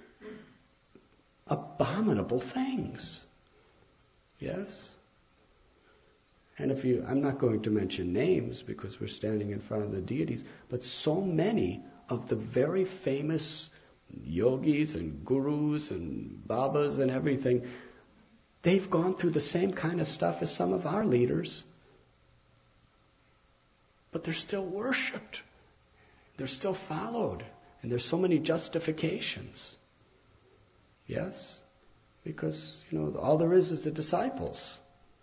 abominable things. Yes? And if you, I'm not going to mention names because we're standing in front of the deities, but so many of the very famous yogis and gurus and babas and everything, they've gone through the same kind of stuff as some of our leaders. But they're still worshipped. They're still followed. And there's so many justifications. Yes? Because, you know, all there is is the disciples.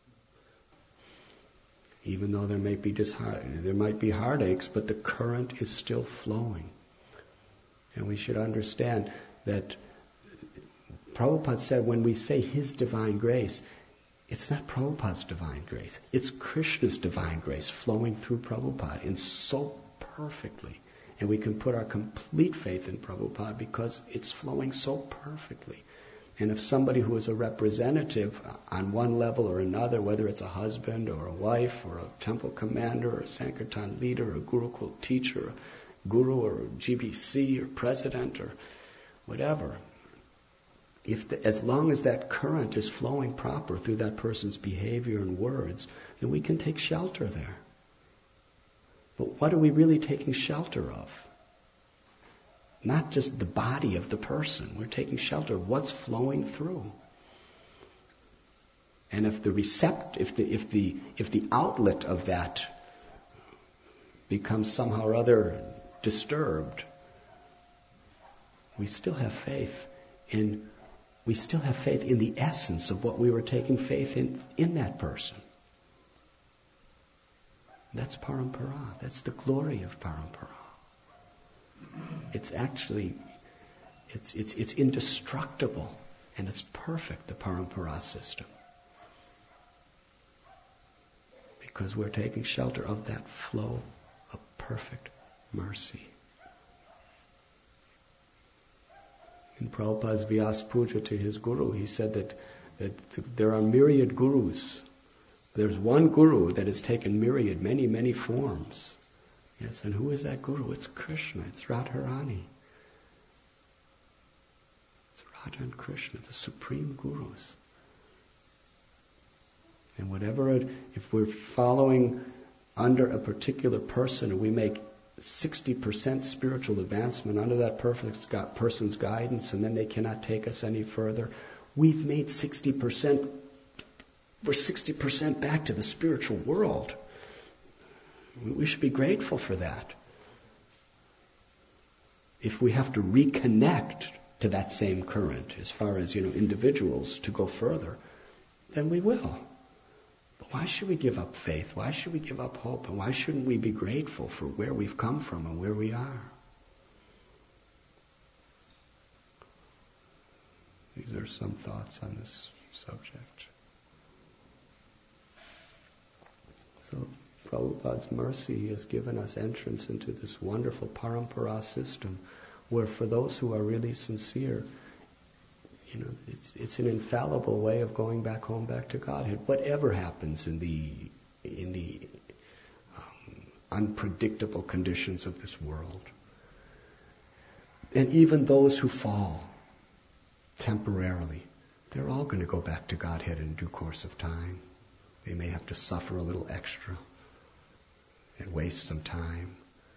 Even though there may be dis- there might be heartaches, but the current is still flowing. And we should understand that Prabhupada said when we say His divine grace, it's not Prabhupada's divine grace. It's Krishna's divine grace flowing through Prabhupada in so perfectly. And we can put our complete faith in Prabhupada because it's flowing so perfectly. And if somebody who is a representative on one level or another, whether it's a husband or a wife or a temple commander or a Sankirtan leader or a Gurukul teacher, a guru or a G B C or president or whatever, if the, as long as that current is flowing proper through that person's behavior and words, then we can take shelter there. But what are we really taking shelter of? Not just the body of the person. We're taking shelter of what's flowing through. And if the recept, if the if the if the outlet of that becomes somehow or other disturbed, we still have faith in we still have faith in the essence of what we were taking faith in in that person. That's parampara. That's the glory of parampara. It's actually, it's, it's, it's indestructible and it's perfect, the parampara system. Because we're taking shelter of that flow of perfect mercy. In Prabhupada's Vyas Puja to his guru, he said that, that th- there are myriad gurus. There's one guru that has taken myriad, many, many forms. Yes, and who is that guru? It's Krishna. It's Radharani. It's Radha and Krishna, the supreme gurus. And whatever it, if we're following under a particular person and we make sixty percent spiritual advancement under that person's guidance and then they cannot take us any further, we've made sixty percent, we're sixty percent back to the spiritual world. We should be grateful for that. If we have to reconnect to that same current as far as, you know, individuals to go further, then we will. But why should we give up faith? Why should we give up hope? And why shouldn't we be grateful for where we've come from and where we are? share some thoughts on this subject. So Prabhupada's mercy has given us entrance into this wonderful parampara system where for those who are really sincere, you know, it's, it's an infallible way of going back home, back to Godhead. Whatever happens in the in the um, unpredictable conditions of this world. And even those who fall temporarily, they're all going to go back to Godhead in due course of time. They may have to suffer a little extra and waste some time.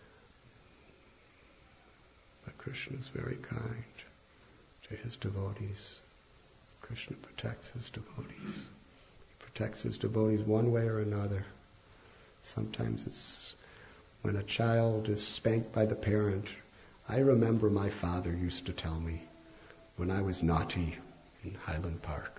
But Krishna is very kind to his devotees. Krishna protects his devotees. He protects his devotees one way or another. Sometimes it's when a child is spanked by the parent. I remember my father used to tell me when I was naughty in Highland Park.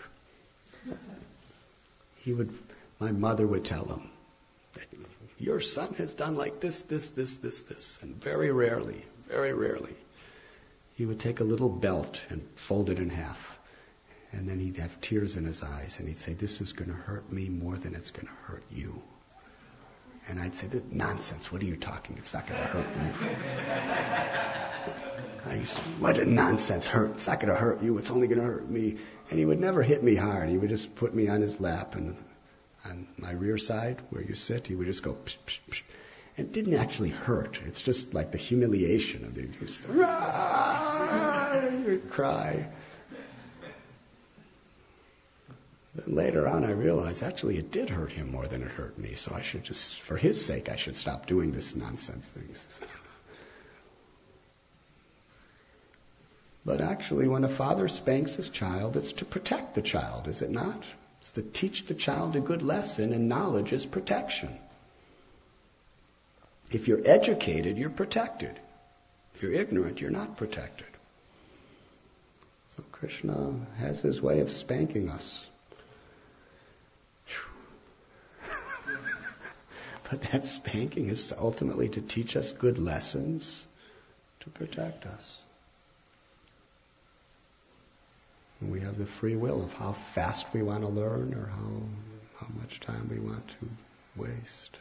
He would, my mother would tell him that your son has done like this, this, this, this, this, and very rarely, very rarely, he would take a little belt and fold it in half, and then he'd have tears in his eyes, and he'd say, "This is going to hurt me more than it's going to hurt you." And I'd say, "Nonsense! What are you talking? It's not going to hurt you." I used to, "What a nonsense! Hurt? It's not going to hurt you. It's only going to hurt me." And he would never hit me hard. He would just put me on his lap, and on my rear side where you sit, he would just go psh, psh, psh. And it didn't actually hurt. It's just like the humiliation of the just cry. Then later on I realized actually it did hurt him more than it hurt me, so I should just, for his sake, I should stop doing this nonsense things. But actually when a father spanks his child, it's to protect the child, is it not? It's to teach the child a good lesson, and knowledge is protection. If you're educated, you're protected. If you're ignorant, you're not protected. So Krishna has his way of spanking us. But that spanking is ultimately to teach us good lessons, to protect us. And we have the free will of how fast we want to learn or how, how much time we want to waste.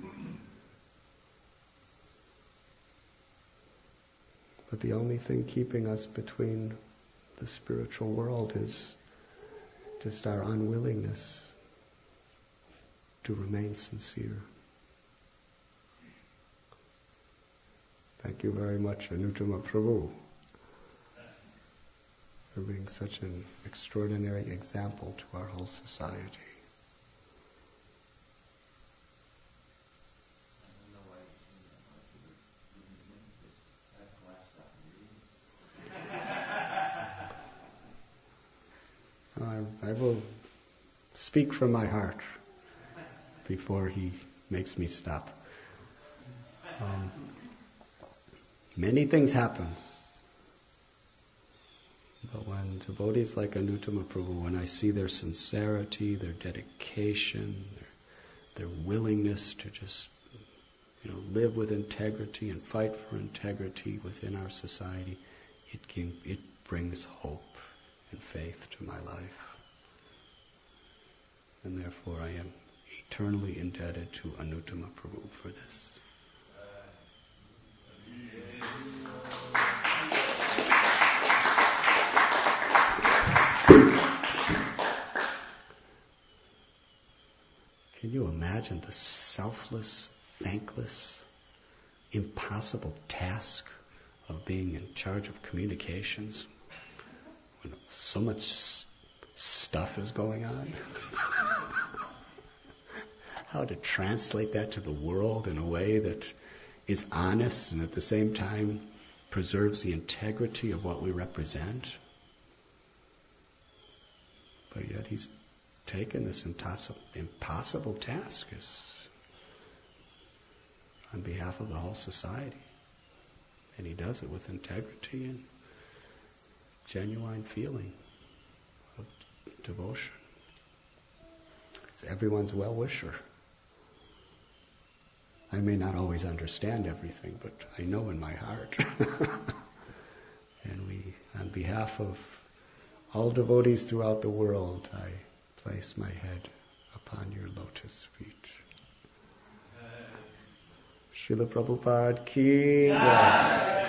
But the only thing keeping us between the spiritual world is just our unwillingness to remain sincere. Thank you very much, Anuttama Prabhu, for being such an extraordinary example to our whole society. I, I will speak from my heart before he makes me stop. Um, many things happen. But when devotees like Anuttama Prabhu, when I see their sincerity, their dedication, their, their willingness to just, you know, live with integrity and fight for integrity within our society, it can, it brings hope and faith to my life. And therefore I am eternally indebted to Anuttama Prabhu for this. Can you imagine the selfless, thankless, impossible task of being in charge of communications when so much stuff is going on? How to translate that to the world in a way that is honest and at the same time preserves the integrity of what we represent? But yet he's taken this impossible, impossible task as, on behalf of the whole society. And he does it with integrity and genuine feeling of devotion. He's everyone's well-wisher. I may not always understand everything, but I know in my heart. And we, on behalf of All devotees throughout the world, I place my head upon your lotus feet. Srila Prabhupada ki jai.